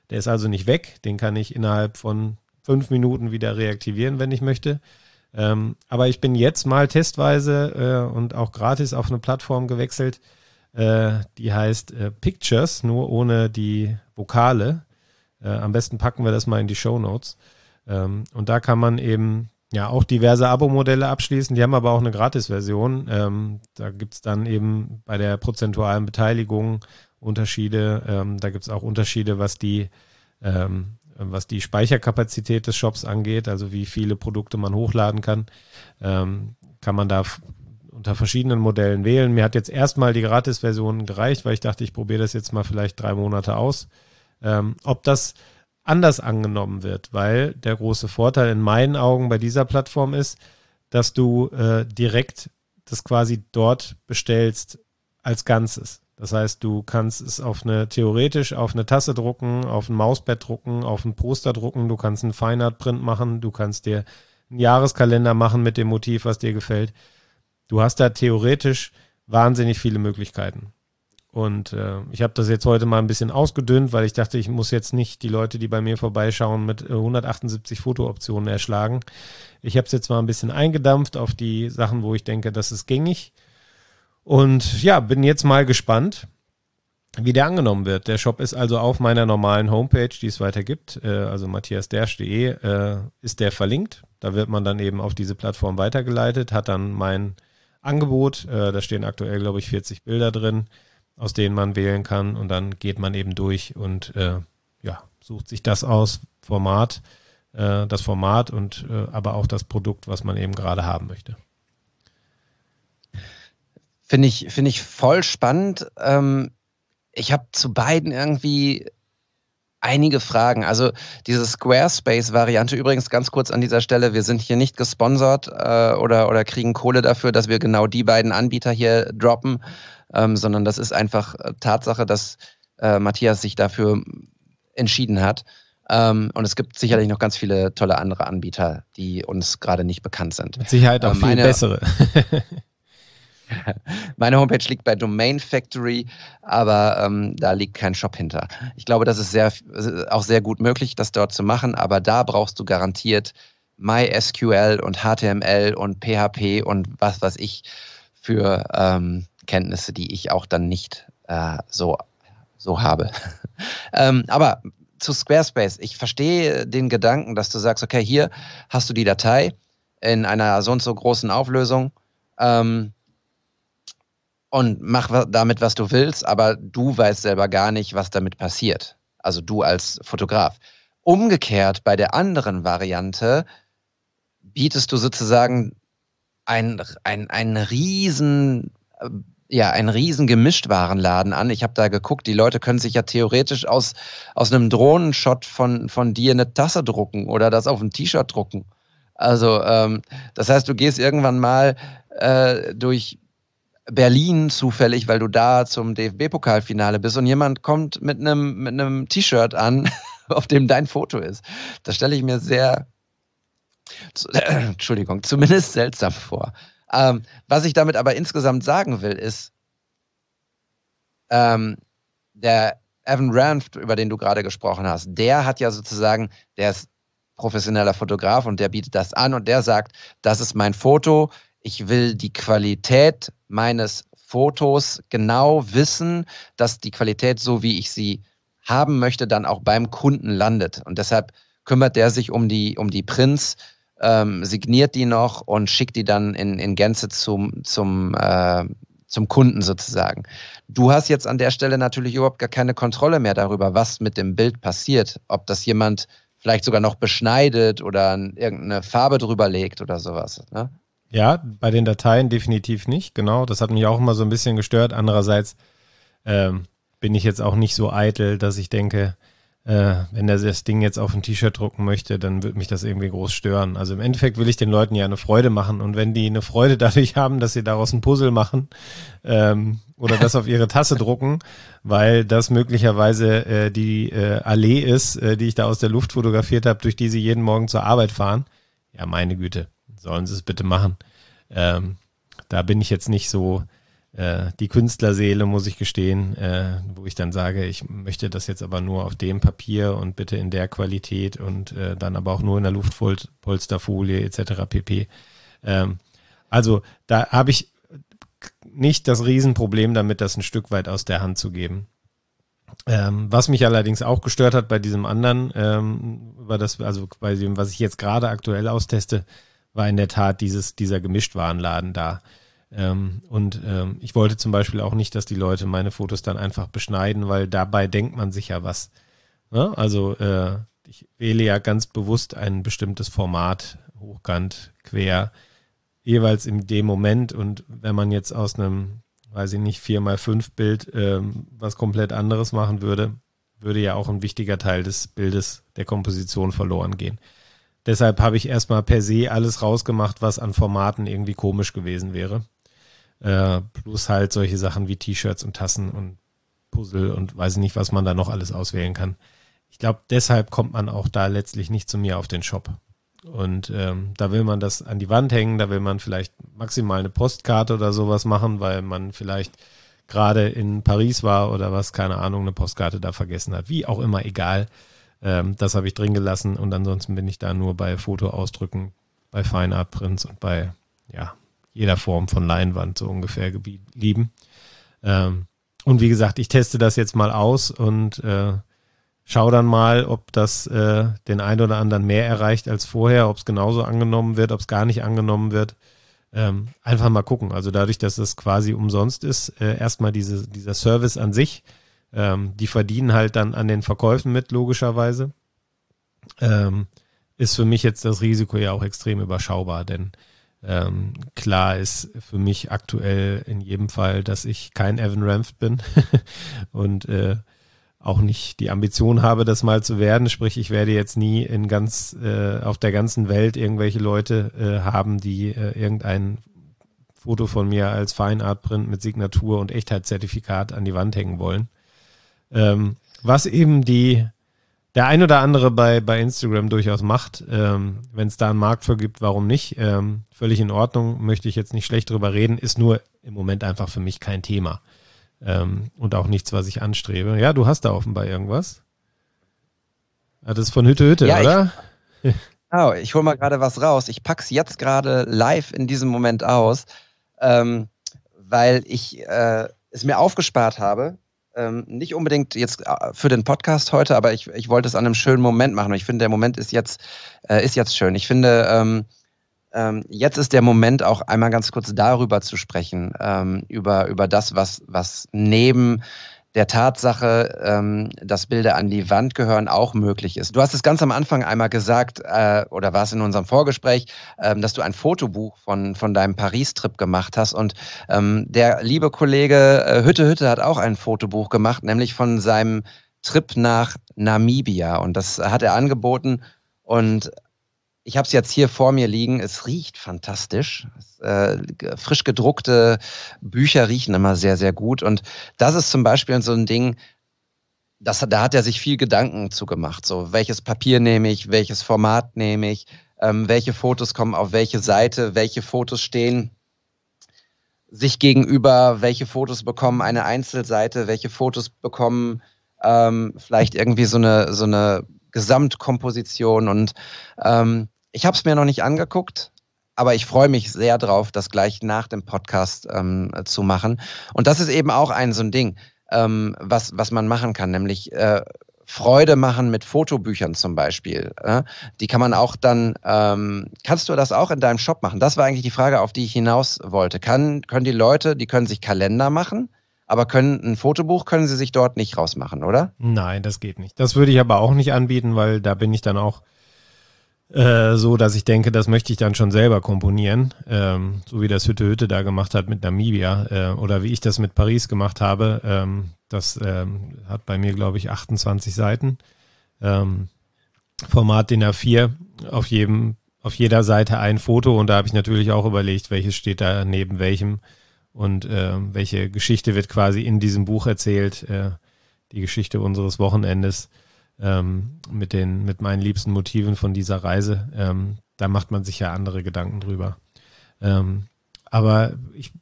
Der ist also nicht weg, den kann ich innerhalb von fünf Minuten wieder reaktivieren, wenn ich möchte. Ähm, aber ich bin jetzt mal testweise äh, und auch gratis auf eine Plattform gewechselt, äh, die heißt äh, Pictures, nur ohne die Vokale. Äh, am besten packen wir das mal in die Shownotes. Ähm, und da kann man eben ja auch diverse Abo-Modelle abschließen. Die haben aber auch eine Gratis-Version. Ähm, da gibt es dann eben bei der prozentualen Beteiligung Unterschiede. Ähm, da gibt es auch Unterschiede, was die ähm, was die Speicherkapazität des Shops angeht, also wie viele Produkte man hochladen kann, ähm, kann man da f- unter verschiedenen Modellen wählen. Mir hat jetzt erstmal die Gratis-Version gereicht, weil ich dachte, ich probiere das jetzt mal vielleicht drei Monate aus. Ähm, ob das anders angenommen wird, weil der große Vorteil in meinen Augen bei dieser Plattform ist, dass du äh, direkt das quasi dort bestellst als Ganzes. Das heißt, du kannst es auf eine, theoretisch auf eine Tasse drucken, auf ein Mausbett drucken, auf ein Poster drucken, du kannst einen Feinart-Print machen, du kannst dir einen Jahreskalender machen mit dem Motiv, was dir gefällt. Du hast da theoretisch wahnsinnig viele Möglichkeiten. Und äh, ich habe das jetzt heute mal ein bisschen ausgedünnt, weil ich dachte, ich muss jetzt nicht die Leute, die bei mir vorbeischauen, mit äh, hundertachtundsiebzig Fotooptionen erschlagen. Ich habe es jetzt mal ein bisschen eingedampft auf die Sachen, wo ich denke, das ist gängig. Und ja, bin jetzt mal gespannt, wie der angenommen wird. Der Shop ist also auf meiner normalen Homepage, die es weiter gibt, äh, also matthias dersch punkt de, äh, ist der verlinkt. Da wird man dann eben auf diese Plattform weitergeleitet, hat dann mein Angebot, äh, da stehen aktuell, glaube ich, vierzig Bilder drin, aus denen man wählen kann und dann geht man eben durch und äh, ja, sucht sich das aus, Format, äh, das Format und äh, aber auch das Produkt, was man eben gerade haben möchte. Finde ich, finde ich voll spannend. Ähm, ich habe zu beiden irgendwie einige Fragen. Also diese Squarespace-Variante, übrigens ganz kurz an dieser Stelle, wir sind hier nicht gesponsert äh, oder, oder kriegen Kohle dafür, dass wir genau die beiden Anbieter hier droppen, ähm, sondern das ist einfach Tatsache, dass äh, Matthias sich dafür entschieden hat. Ähm, und es gibt sicherlich noch ganz viele tolle andere Anbieter, die uns gerade nicht bekannt sind. Mit Sicherheit auch äh, viel meine, bessere. Meine Homepage liegt bei Domain Factory, aber ähm, da liegt kein Shop hinter. Ich glaube, das ist sehr, auch sehr gut möglich, das dort zu machen, aber da brauchst du garantiert MySQL und H T M L und P H P und was weiß ich für ähm, Kenntnisse, die ich auch dann nicht äh, so, so habe. ähm, aber zu Squarespace. Ich verstehe den Gedanken, dass du sagst, okay, hier hast du die Datei in einer so und so großen Auflösung, ähm, und mach damit, was du willst, aber du weißt selber gar nicht, was damit passiert. Also du als Fotograf. Umgekehrt bei der anderen Variante bietest du sozusagen ein, ein, ein riesen, ja, ein riesen Gemischtwarenladen an. Ich habe da geguckt, die Leute können sich ja theoretisch aus, aus einem Drohnenshot von, von dir eine Tasse drucken oder das auf ein T-Shirt drucken. Also ähm, das heißt, du gehst irgendwann mal äh, durch Berlin zufällig, weil du da zum D F B-Pokalfinale bist und jemand kommt mit einem mit einem T-Shirt an, auf dem dein Foto ist. Das stelle ich mir sehr, äh, Entschuldigung, zumindest seltsam vor. Ähm, was ich damit aber insgesamt sagen will, ist, ähm, der Evan Ranft, über den du gerade gesprochen hast, der hat ja sozusagen, der ist professioneller Fotograf und der bietet das an und der sagt, das ist mein Foto, ich will die Qualität meines Fotos genau wissen, dass die Qualität, so wie ich sie haben möchte, dann auch beim Kunden landet. Und deshalb kümmert der sich um die, um die Prints, ähm, signiert die noch und schickt die dann in, in Gänze zum, zum, äh, zum Kunden sozusagen. Du hast jetzt an der Stelle natürlich überhaupt gar keine Kontrolle mehr darüber, was mit dem Bild passiert. Ob das jemand vielleicht sogar noch beschneidet oder irgendeine Farbe drüber legt oder sowas, ne? Ja, bei den Dateien definitiv nicht, genau. Das hat mich auch immer so ein bisschen gestört. Andererseits ähm, bin ich jetzt auch nicht so eitel, dass ich denke, äh, wenn er das Ding jetzt auf ein T-Shirt drucken möchte, dann wird mich das irgendwie groß stören. Also im Endeffekt will ich den Leuten ja eine Freude machen und wenn die eine Freude dadurch haben, dass sie daraus ein Puzzle machen ähm, oder das auf ihre Tasse drucken, weil das möglicherweise äh, die äh, Allee ist, äh, die ich da aus der Luft fotografiert habe, durch die sie jeden Morgen zur Arbeit fahren, ja meine Güte. Sollen sie es bitte machen. Ähm, da bin ich jetzt nicht so äh, die Künstlerseele, muss ich gestehen, äh, wo ich dann sage, ich möchte das jetzt aber nur auf dem Papier und bitte in der Qualität und äh, dann aber auch nur in der Luftpolsterfolie et cetera pp. Ähm, also da habe ich nicht das Riesenproblem damit, das ein Stück weit aus der Hand zu geben. Ähm, was mich allerdings auch gestört hat bei diesem anderen, ähm, über das, also bei dem, was ich jetzt gerade aktuell austeste, war in der Tat dieses, dieser Gemischtwarenladen da. Ähm, und ähm, ich wollte zum Beispiel auch nicht, dass die Leute meine Fotos dann einfach beschneiden, weil dabei denkt man sich ja was. Ne? Also äh, ich wähle ja ganz bewusst ein bestimmtes Format, hochkant, quer, jeweils in dem Moment. Und wenn man jetzt aus einem, weiß ich nicht, vier mal fünf Bild ähm, was komplett anderes machen würde, würde ja auch ein wichtiger Teil des Bildes der Komposition verloren gehen. Deshalb habe ich erstmal per se alles rausgemacht, was an Formaten irgendwie komisch gewesen wäre. Äh, plus halt solche Sachen wie T-Shirts und Tassen und Puzzle und weiß ich nicht, was man da noch alles auswählen kann. Ich glaube, deshalb kommt man auch da letztlich nicht zu mir auf den Shop. Und ähm, da will man das an die Wand hängen, da will man vielleicht maximal eine Postkarte oder sowas machen, weil man vielleicht gerade in Paris war oder was, keine Ahnung, eine Postkarte da vergessen hat. Wie auch immer, egal. Ähm, das habe ich drin gelassen und ansonsten bin ich da nur bei Fotoausdrücken, bei Fine Art Prints und bei ja jeder Form von Leinwand so ungefähr geblieben. Ähm, und wie gesagt, ich teste das jetzt mal aus und äh, schau dann mal, ob das äh, den einen oder anderen mehr erreicht als vorher, ob es genauso angenommen wird, ob es gar nicht angenommen wird. Ähm, einfach mal gucken. Also dadurch, dass es quasi umsonst ist, äh, erstmal diese, dieser Service an sich, ähm, die verdienen halt dann an den Verkäufen mit, logischerweise. Ähm, ist für mich jetzt das Risiko ja auch extrem überschaubar, denn ähm, klar ist für mich aktuell in jedem Fall, dass ich kein Evan Ramsd bin und äh, auch nicht die Ambition habe, das mal zu werden. Sprich, ich werde jetzt nie in ganz äh, auf der ganzen Welt irgendwelche Leute äh, haben, die äh, irgendein Foto von mir als Fine Art Print mit Signatur und Echtheitszertifikat an die Wand hängen wollen. Ähm, was eben die der ein oder andere bei bei Instagram durchaus macht, ähm, wenn es da einen Markt für gibt, warum nicht? Ähm, völlig in Ordnung, möchte ich jetzt nicht schlecht drüber reden, ist nur im Moment einfach für mich kein Thema. Ähm, und auch nichts, was ich anstrebe. Ja, du hast da offenbar irgendwas. Ja, das ist von Hütte Hütte, ja, oder? Ich, oh, ich hole mal gerade was raus. Ich pack's jetzt gerade live in diesem Moment aus, ähm, weil ich äh, es mir aufgespart habe. Ähm, nicht unbedingt jetzt für den Podcast heute, aber ich, ich wollte es an einem schönen Moment machen. Und ich finde, der Moment ist jetzt, äh, ist jetzt schön. Ich finde, ähm, ähm, jetzt ist der Moment, auch einmal ganz kurz darüber zu sprechen, ähm, über, über das, was, was neben der Tatsache, ähm, dass Bilder an die Wand gehören, auch möglich ist. Du hast es ganz am Anfang einmal gesagt, äh, oder war es in unserem Vorgespräch, ähm, dass du ein Fotobuch von, von deinem Paris-Trip gemacht hast. Und ähm, der liebe Kollege äh, Hütte Hütte hat auch ein Fotobuch gemacht, nämlich von seinem Trip nach Namibia. Und das hat er angeboten. Und ich habe es jetzt hier vor mir liegen. Es riecht fantastisch. Es, äh, frisch gedruckte Bücher riechen immer sehr, sehr gut. Und das ist zum Beispiel so ein Ding, das, da hat er sich viel Gedanken zu gemacht. So, welches Papier nehme ich, welches Format nehme ich, ähm, welche Fotos kommen auf welche Seite, welche Fotos stehen sich gegenüber, welche Fotos bekommen eine Einzelseite, welche Fotos bekommen ähm, vielleicht irgendwie so eine, so eine Gesamtkomposition. Und ähm, ich habe es mir noch nicht angeguckt, aber ich freue mich sehr drauf, das gleich nach dem Podcast ähm, zu machen. Und das ist eben auch ein so ein Ding, ähm, was, was man machen kann, nämlich äh, Freude machen mit Fotobüchern zum Beispiel. Äh? Die kann man auch dann, ähm, kannst du das auch in deinem Shop machen? Das war eigentlich die Frage, auf die ich hinaus wollte. Kann, können die Leute, die können sich Kalender machen, aber können ein Fotobuch können sie sich dort nicht rausmachen, oder? Nein, das geht nicht. Das würde ich aber auch nicht anbieten, weil da bin ich dann auch äh, so, dass ich denke, das möchte ich dann schon selber komponieren, ähm, so wie das Hütte Hütte da gemacht hat mit Namibia äh, oder wie ich das mit Paris gemacht habe. Ähm, das ähm, hat bei mir, glaube ich, achtundzwanzig Seiten. Ähm, Format D I N A vier, auf jedem, auf jeder Seite ein Foto und da habe ich natürlich auch überlegt, welches steht da neben welchem. Und äh, welche Geschichte wird quasi in diesem Buch erzählt, äh, die Geschichte unseres Wochenendes ähm, mit den mit meinen liebsten Motiven von dieser Reise. Ähm, da macht man sich ja andere Gedanken drüber. Ähm, aber ich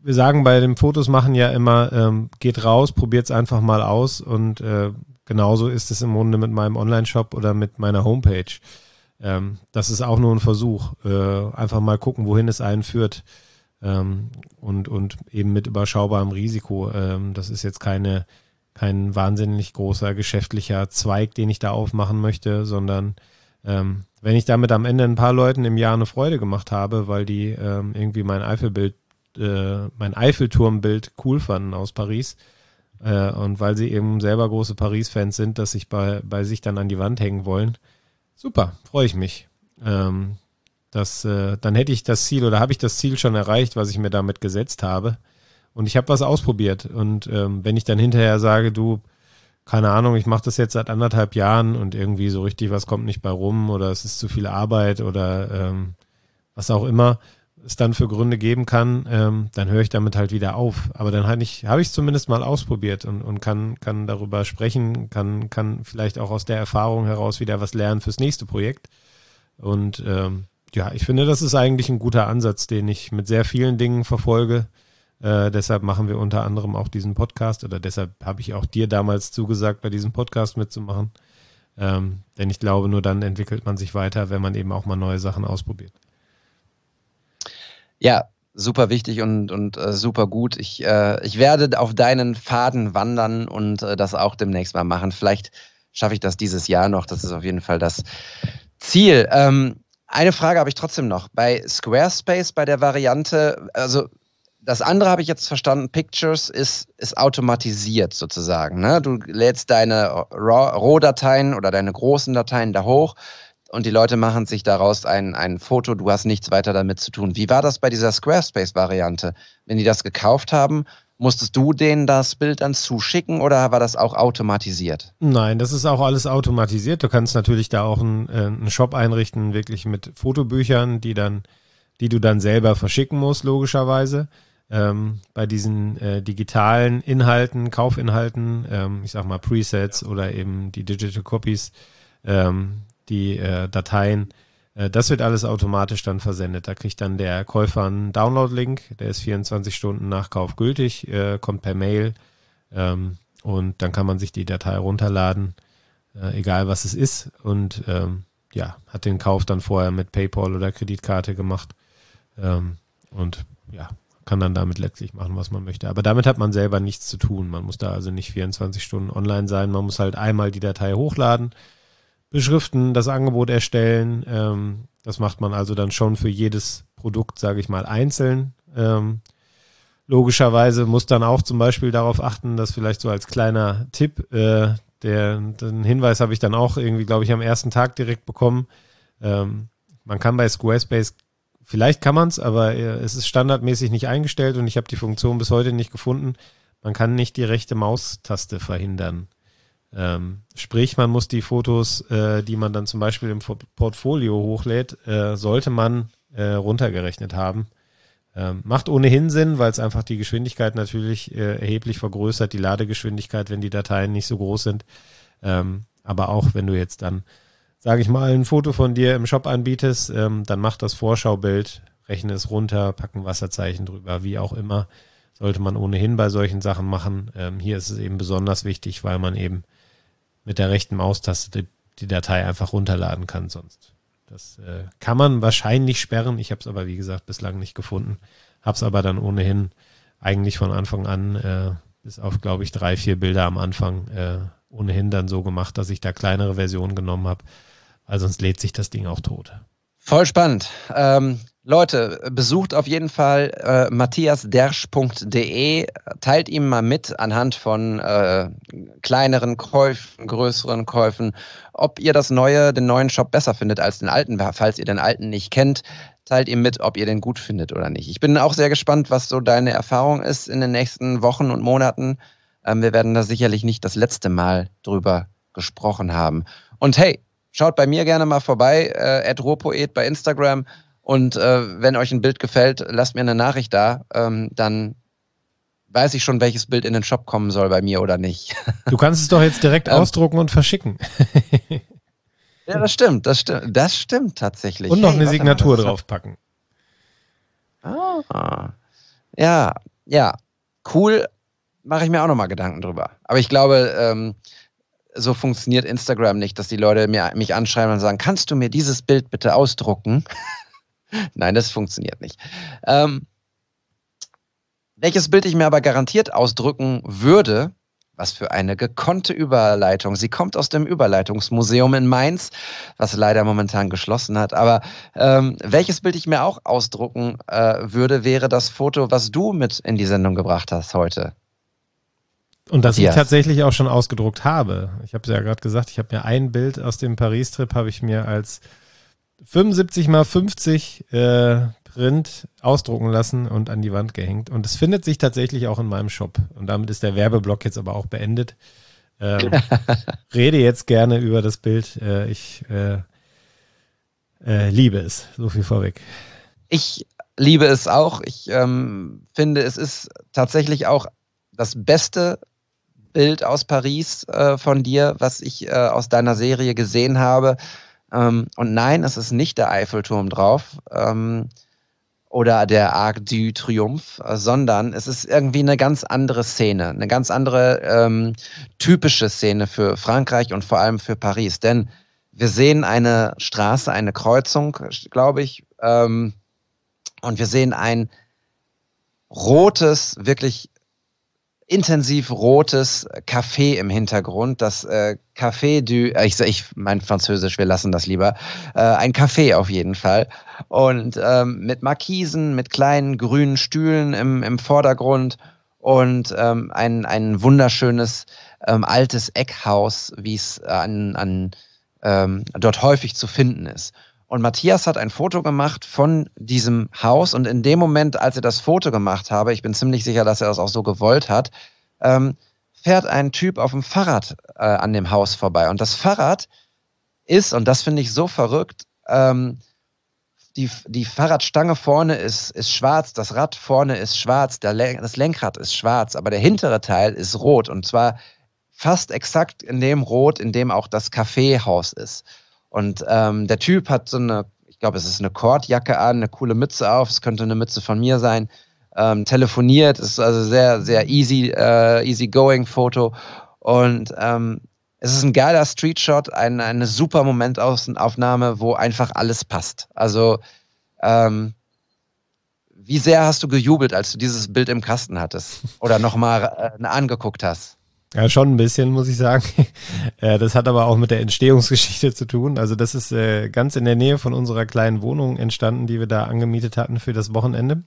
wir sagen bei dem Fotos machen ja immer, ähm, geht raus, probiert es einfach mal aus und äh, genauso ist es im Grunde mit meinem Online-Shop oder mit meiner Homepage. Ähm, das ist auch nur ein Versuch. Äh, einfach mal gucken, wohin es einen führt. Ähm, und, und eben mit überschaubarem Risiko. Ähm, das ist jetzt keine, kein wahnsinnig großer geschäftlicher Zweig, den ich da aufmachen möchte, sondern ähm, wenn ich damit am Ende ein paar Leuten im Jahr eine Freude gemacht habe, weil die ähm, irgendwie mein Eiffelbild, äh, mein Eiffelturmbild cool fanden aus Paris äh, und weil sie eben selber große Paris-Fans sind, dass sich bei, bei sich dann an die Wand hängen wollen, super, freue ich mich. Ähm, Das, äh, dann hätte ich das Ziel oder habe ich das Ziel schon erreicht, was ich mir damit gesetzt habe. Und ich habe was ausprobiert. Und ähm, wenn ich dann hinterher sage, du, keine Ahnung, ich mache das jetzt seit anderthalb Jahren und irgendwie so richtig was kommt nicht bei rum oder es ist zu viel Arbeit oder ähm, was auch immer es dann für Gründe geben kann, ähm, dann höre ich damit halt wieder auf. Aber dann habe ich habe ich es zumindest mal ausprobiert und, und kann, kann darüber sprechen, kann, kann vielleicht auch aus der Erfahrung heraus wieder was lernen fürs nächste Projekt. Und ähm, ja, ich finde, das ist eigentlich ein guter Ansatz, den ich mit sehr vielen Dingen verfolge. Äh, deshalb machen wir unter anderem auch diesen Podcast oder deshalb habe ich auch dir damals zugesagt, bei diesem Podcast mitzumachen. Ähm, denn ich glaube, nur dann entwickelt man sich weiter, wenn man eben auch mal neue Sachen ausprobiert. Ja, super wichtig und, und äh, super gut. Ich, äh, ich werde auf deinen Pfaden wandern und äh, das auch demnächst mal machen. Vielleicht schaffe ich das dieses Jahr noch. Das ist auf jeden Fall das Ziel. Ähm, Eine Frage habe ich trotzdem noch. Bei Squarespace, bei der Variante, also das andere habe ich jetzt verstanden, Pictures ist, ist automatisiert sozusagen. Ne? Du lädst deine RAW-Dateien oder deine großen Dateien da hoch und die Leute machen sich daraus ein, ein Foto, du hast nichts weiter damit zu tun. Wie war das bei dieser Squarespace-Variante? Wenn die das gekauft haben, musstest du denen das Bild dann zuschicken oder war das auch automatisiert? Nein, das ist auch alles automatisiert. Du kannst natürlich da auch einen, äh, einen Shop einrichten, wirklich mit Fotobüchern, die dann, die du dann selber verschicken musst, logischerweise. Ähm, bei diesen äh, digitalen Inhalten, Kaufinhalten, ähm, ich sag mal Presets oder eben die Digital Copies, ähm, die äh, Dateien, äh, das wird alles automatisch dann versendet. Da kriegt dann der Käufer einen Download-Link, der ist vierundzwanzig Stunden nach Kauf gültig, äh, kommt per Mail ähm, und dann kann man sich die Datei runterladen, äh, egal was es ist und ähm, ja, hat den Kauf dann vorher mit PayPal oder Kreditkarte gemacht ähm, und ja, kann dann damit letztlich machen, was man möchte. Aber damit hat man selber nichts zu tun. Man muss da also nicht vierundzwanzig Stunden online sein. Man muss halt einmal die Datei hochladen, beschriften, das Angebot erstellen. Ähm, das macht man also dann schon für jedes Produkt, sage ich mal, einzeln. Ähm, logischerweise muss dann auch zum Beispiel darauf achten, dass vielleicht so als kleiner Tipp, äh, der, den Hinweis habe ich dann auch irgendwie, glaube ich, am ersten Tag direkt bekommen. Ähm, man kann bei Squarespace Vielleicht kann man es, aber es ist standardmäßig nicht eingestellt und ich habe die Funktion bis heute nicht gefunden. Man kann nicht die rechte Maustaste verhindern. Ähm, sprich, man muss die Fotos, äh, die man dann zum Beispiel im Portfolio hochlädt, äh, sollte man äh, runtergerechnet haben. Ähm, macht ohnehin Sinn, weil es einfach die Geschwindigkeit natürlich äh, erheblich vergrößert, die Ladegeschwindigkeit, wenn die Dateien nicht so groß sind. Ähm, aber auch wenn du jetzt dann sage ich mal, ein Foto von dir im Shop anbietest, ähm, dann mach das Vorschaubild, rechne es runter, pack ein Wasserzeichen drüber, wie auch immer, sollte man ohnehin bei solchen Sachen machen. Ähm, hier ist es eben besonders wichtig, weil man eben mit der rechten Maustaste die, die Datei einfach runterladen kann sonst. Das äh, kann man wahrscheinlich sperren, ich habe es aber wie gesagt bislang nicht gefunden, habe es aber dann ohnehin eigentlich von Anfang an, äh, bis auf glaube ich drei, vier Bilder am Anfang, äh, ohnehin dann so gemacht, dass ich da kleinere Versionen genommen habe. Weil sonst lädt sich das Ding auch tot. Voll spannend. Ähm, Leute, besucht auf jeden Fall äh, matthias dersch punkt de, teilt ihm mal mit anhand von äh, kleineren Käufen, größeren Käufen, ob ihr das neue, den neuen Shop besser findet als den alten, falls ihr den alten nicht kennt. Teilt ihm mit, ob ihr den gut findet oder nicht. Ich bin auch sehr gespannt, was so deine Erfahrung ist in den nächsten Wochen und Monaten. Ähm, wir werden da sicherlich nicht das letzte Mal drüber gesprochen haben. Und hey, schaut bei mir gerne mal vorbei, äh, at rohpoet bei Instagram. Und äh, wenn euch ein Bild gefällt, lasst mir eine Nachricht da. Ähm, dann weiß ich schon, welches Bild in den Shop kommen soll bei mir oder nicht. Du kannst es doch jetzt direkt ähm, ausdrucken und verschicken. Ja, das stimmt, das stimmt, das stimmt tatsächlich. Und noch hey, eine warte Signatur mal, draufpacken. Ah, ja, ja, cool, mache ich mir auch nochmal Gedanken drüber. Aber ich glaube, ähm, so funktioniert Instagram nicht, dass die Leute mir, mich anschreiben und sagen, kannst du mir dieses Bild bitte ausdrucken? Nein, das funktioniert nicht. Ähm, welches Bild ich mir aber garantiert ausdrücken würde, was für eine gekonnte Überleitung. Sie kommt aus dem Überleitungsmuseum in Mainz, was leider momentan geschlossen hat. Aber ähm, welches Bild ich mir auch ausdrucken äh, würde, wäre das Foto, was du mit in die Sendung gebracht hast heute. Und das Yes. ich tatsächlich auch schon ausgedruckt habe. Ich habe es ja gerade gesagt, ich habe mir ein Bild aus dem Paris-Trip, habe ich mir als fünfundsiebzig mal fünfzig äh, Print ausdrucken lassen und an die Wand gehängt. Und es findet sich tatsächlich auch in meinem Shop. Und damit ist der Werbeblock jetzt aber auch beendet. Ähm, rede jetzt gerne über das Bild. Äh, ich äh, äh, liebe es. So viel vorweg. Ich liebe es auch. Ich ähm, finde, es ist tatsächlich auch das beste Bild aus Paris äh, von dir, was ich äh, aus deiner Serie gesehen habe. Ähm, und nein, es ist nicht der Eiffelturm drauf. Ähm, oder der Arc du Triomphe, äh, sondern es ist irgendwie eine ganz andere Szene, eine ganz andere ähm, typische Szene für Frankreich und vor allem für Paris. Denn wir sehen eine Straße, eine Kreuzung, glaube ich, ähm, und wir sehen ein rotes, wirklich intensiv rotes Café im Hintergrund, das äh, Café du, äh, ich, ich mein Französisch, wir lassen das lieber, äh, ein Café auf jeden Fall und ähm, mit Markisen, mit kleinen grünen Stühlen im, im Vordergrund und ähm, ein, ein wunderschönes ähm, altes Eckhaus, wie es an, an ähm, dort häufig zu finden ist. Und Matthias hat ein Foto gemacht von diesem Haus und in dem Moment, als er das Foto gemacht habe, ich bin ziemlich sicher, dass er das auch so gewollt hat, ähm, fährt ein Typ auf dem Fahrrad äh, an dem Haus vorbei. Und das Fahrrad ist, und das finde ich so verrückt, ähm, die, die Fahrradstange vorne ist, ist schwarz, das Rad vorne ist schwarz, der Len- das Lenkrad ist schwarz, aber der hintere Teil ist rot und zwar fast exakt in dem Rot, in dem auch das Kaffeehaus ist. Und ähm, der Typ hat so eine, ich glaube, es ist eine Kordjacke an, eine coole Mütze auf, es könnte eine Mütze von mir sein, ähm, telefoniert, ist also sehr, sehr easy, äh, easy going Foto und ähm, es ist ein geiler Streetshot, ein, eine super Momentaufnahme, wo einfach alles passt. Also ähm, wie sehr hast du gejubelt, als du dieses Bild im Kasten hattest oder nochmal äh, angeguckt hast? Ja, schon ein bisschen, muss ich sagen. Das hat aber auch mit der Entstehungsgeschichte zu tun. Also das ist äh, ganz in der Nähe von unserer kleinen Wohnung entstanden, die wir da angemietet hatten für das Wochenende.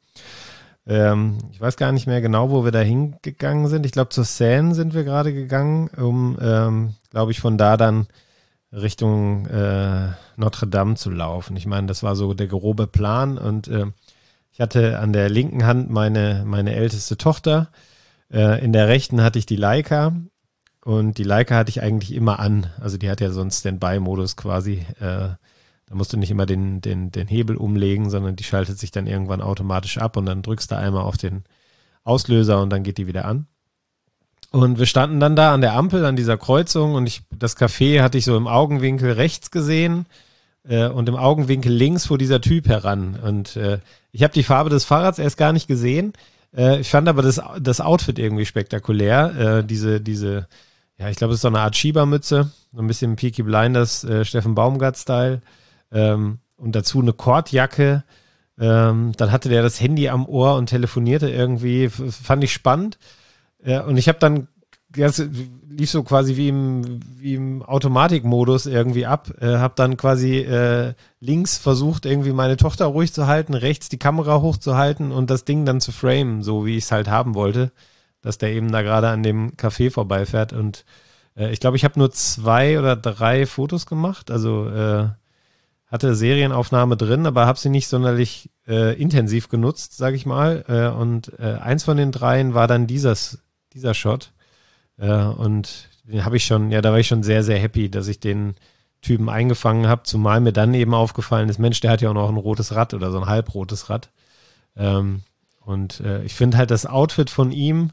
Ähm, ich weiß gar nicht mehr genau, wo wir da hingegangen sind. Ich glaube, zur Seine sind wir gerade gegangen, um, ähm, glaube ich, von da dann Richtung äh, Notre Dame zu laufen. Ich meine, das war so der grobe Plan und äh, ich hatte an der linken Hand meine, meine älteste Tochter. In der rechten hatte ich die Leica und die Leica hatte ich eigentlich immer an. Also die hat ja so einen Standby-Modus quasi. Da musst du nicht immer den, den, den Hebel umlegen, sondern die schaltet sich dann irgendwann automatisch ab und dann drückst du einmal auf den Auslöser und dann geht die wieder an. Und wir standen dann da an der Ampel, an dieser Kreuzung und ich, das Café hatte ich so im Augenwinkel rechts gesehen und im Augenwinkel links fuhr dieser Typ heran. Und ich habe die Farbe des Fahrrads erst gar nicht gesehen. Äh, ich fand aber das, das Outfit irgendwie spektakulär. Äh, diese, diese, ja, ich glaube, es ist so eine Art Schiebermütze, so ein bisschen Peaky Blinders, äh, Steffen Baumgart-Style. Ähm, und dazu eine Kordjacke. Ähm, dann hatte der das Handy am Ohr und telefonierte irgendwie. F- fand ich spannend. Äh, und ich habe dann, das lief so quasi wie im, wie im Automatikmodus irgendwie ab. Äh, habe dann quasi äh, links versucht, irgendwie meine Tochter ruhig zu halten, rechts die Kamera hochzuhalten und das Ding dann zu framen, so wie ich es halt haben wollte, dass der eben da gerade an dem Café vorbeifährt. Und äh, ich glaube, ich habe nur zwei oder drei Fotos gemacht, also äh, hatte Serienaufnahme drin, aber habe sie nicht sonderlich äh, intensiv genutzt, sage ich mal. Äh, und äh, eins von den dreien war dann dieses, dieser Shot. Uh, und den habe ich schon, ja, da war ich schon sehr, sehr happy, dass ich den Typen eingefangen habe, zumal mir dann eben aufgefallen ist, Mensch, der hat ja auch noch ein rotes Rad oder so ein halbrotes Rad. Ähm, und äh, ich finde halt, das Outfit von ihm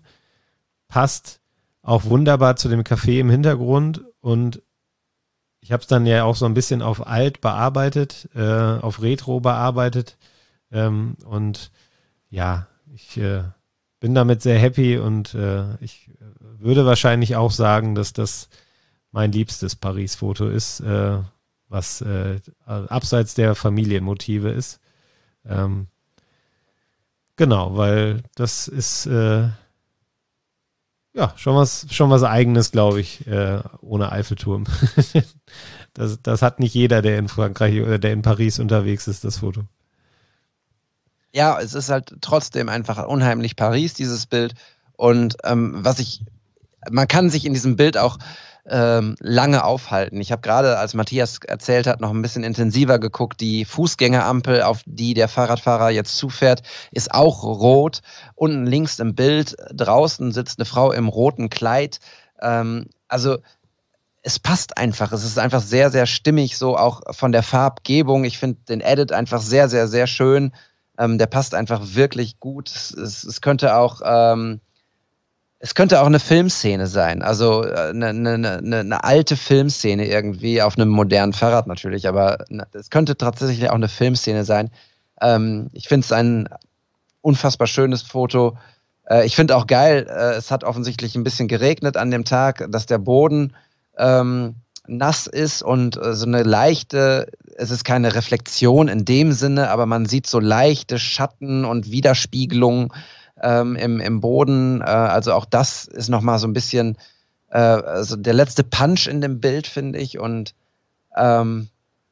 passt auch wunderbar zu dem Café im Hintergrund und ich habe es dann ja auch so ein bisschen auf alt bearbeitet, äh, auf Retro bearbeitet ähm, und ja, ich äh, bin damit sehr happy und äh, ich würde wahrscheinlich auch sagen, dass das mein liebstes Paris-Foto ist, äh, was äh, abseits der Familienmotive ist. Ähm, genau, weil das ist äh, ja schon was schon was Eigenes, glaube ich, äh, ohne Eiffelturm. das, das hat nicht jeder, der in Frankreich oder der in Paris unterwegs ist, das Foto. Ja, es ist halt trotzdem einfach unheimlich Paris, dieses Bild. Und ähm, was ich, man kann sich in diesem Bild auch ähm, lange aufhalten. Ich habe gerade, als Matthias erzählt hat, noch ein bisschen intensiver geguckt. Die Fußgängerampel, auf die der Fahrradfahrer jetzt zufährt, ist auch rot. Unten links im Bild draußen sitzt eine Frau im roten Kleid. Ähm, also es passt einfach. Es ist einfach sehr, sehr stimmig, so auch von der Farbgebung. Ich finde den Edit einfach sehr, sehr, sehr schön. Ähm, der passt einfach wirklich gut. Es, es, es könnte auch ähm, es könnte auch eine Filmszene sein, also eine, eine, eine, eine alte Filmszene irgendwie auf einem modernen Fahrrad natürlich, aber es könnte tatsächlich auch eine Filmszene sein. Ähm, ich finde es ein unfassbar schönes Foto. Äh, ich finde auch geil, äh, es hat offensichtlich ein bisschen geregnet an dem Tag, dass der Boden ähm, nass ist und äh, so eine leichte, es ist keine Reflexion in dem Sinne, aber man sieht so leichte Schatten und Widerspiegelungen ähm, im, im Boden. Äh, also auch das ist nochmal so ein bisschen äh, also der letzte Punch in dem Bild, finde ich. Und ähm,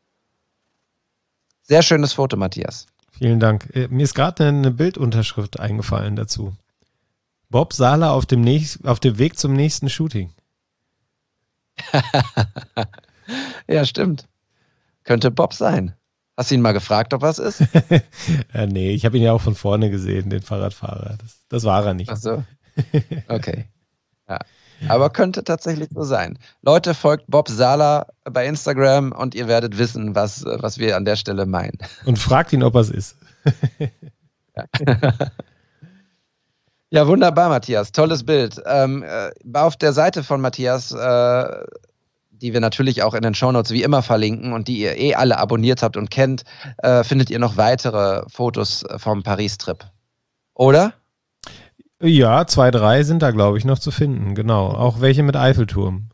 sehr schönes Foto, Matthias. Vielen Dank. Äh, mir ist gerade eine Bildunterschrift eingefallen dazu. Bob Sahler auf dem, nächst, auf dem Weg zum nächsten Shooting. Ja, stimmt. Könnte Bob sein. Hast du ihn mal gefragt, ob was ist? äh, nee, ich habe ihn ja auch von vorne gesehen, den Fahrradfahrer. Das, das war er nicht. Ach so. Okay. Ja. Aber könnte tatsächlich so sein. Leute, folgt Bob Sahler bei Instagram und ihr werdet wissen, was, was wir an der Stelle meinen. Und fragt ihn, ob er es ist. Ja. Ja, wunderbar, Matthias. Tolles Bild. Ähm, äh, auf der Seite von Matthias, äh, die wir natürlich auch in den Shownotes wie immer verlinken und die ihr eh alle abonniert habt und kennt, äh, findet ihr noch weitere Fotos vom Paris-Trip. Oder? Ja, zwei, drei sind da, glaube ich, noch zu finden. Genau. Auch welche mit Eiffelturm.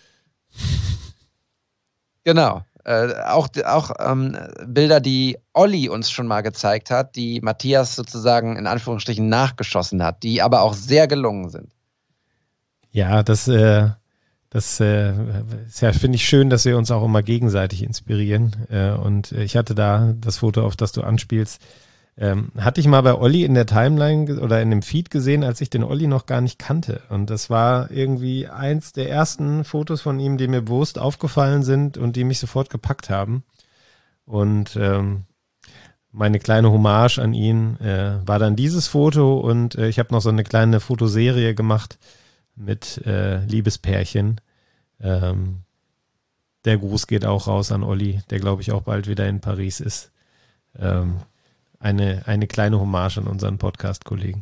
Genau. Äh, auch auch ähm, Bilder, die Olli uns schon mal gezeigt hat, die Matthias sozusagen in Anführungsstrichen nachgeschossen hat, die aber auch sehr gelungen sind. Ja, das, äh, das äh, ist ja, finde ich schön, dass wir uns auch immer gegenseitig inspirieren. Äh, und ich hatte da das Foto, auf das du anspielst, ähm, hatte ich mal bei Olli in der Timeline oder in dem Feed gesehen, als ich den Olli noch gar nicht kannte. Und das war irgendwie eins der ersten Fotos von ihm, die mir bewusst aufgefallen sind und die mich sofort gepackt haben. Und ähm, meine kleine Hommage an ihn äh, war dann dieses Foto und äh, ich habe noch so eine kleine Fotoserie gemacht mit äh, Liebespärchen. Ähm, der Gruß geht auch raus an Olli, der glaube ich auch bald wieder in Paris ist. Ähm, eine, eine kleine Hommage an unseren Podcast-Kollegen.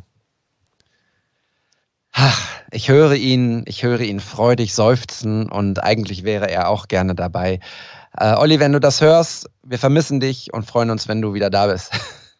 Ach, ich höre ihn, ich höre ihn freudig seufzen und eigentlich wäre er auch gerne dabei. Äh, Olli, wenn du das hörst, wir vermissen dich und freuen uns, wenn du wieder da bist.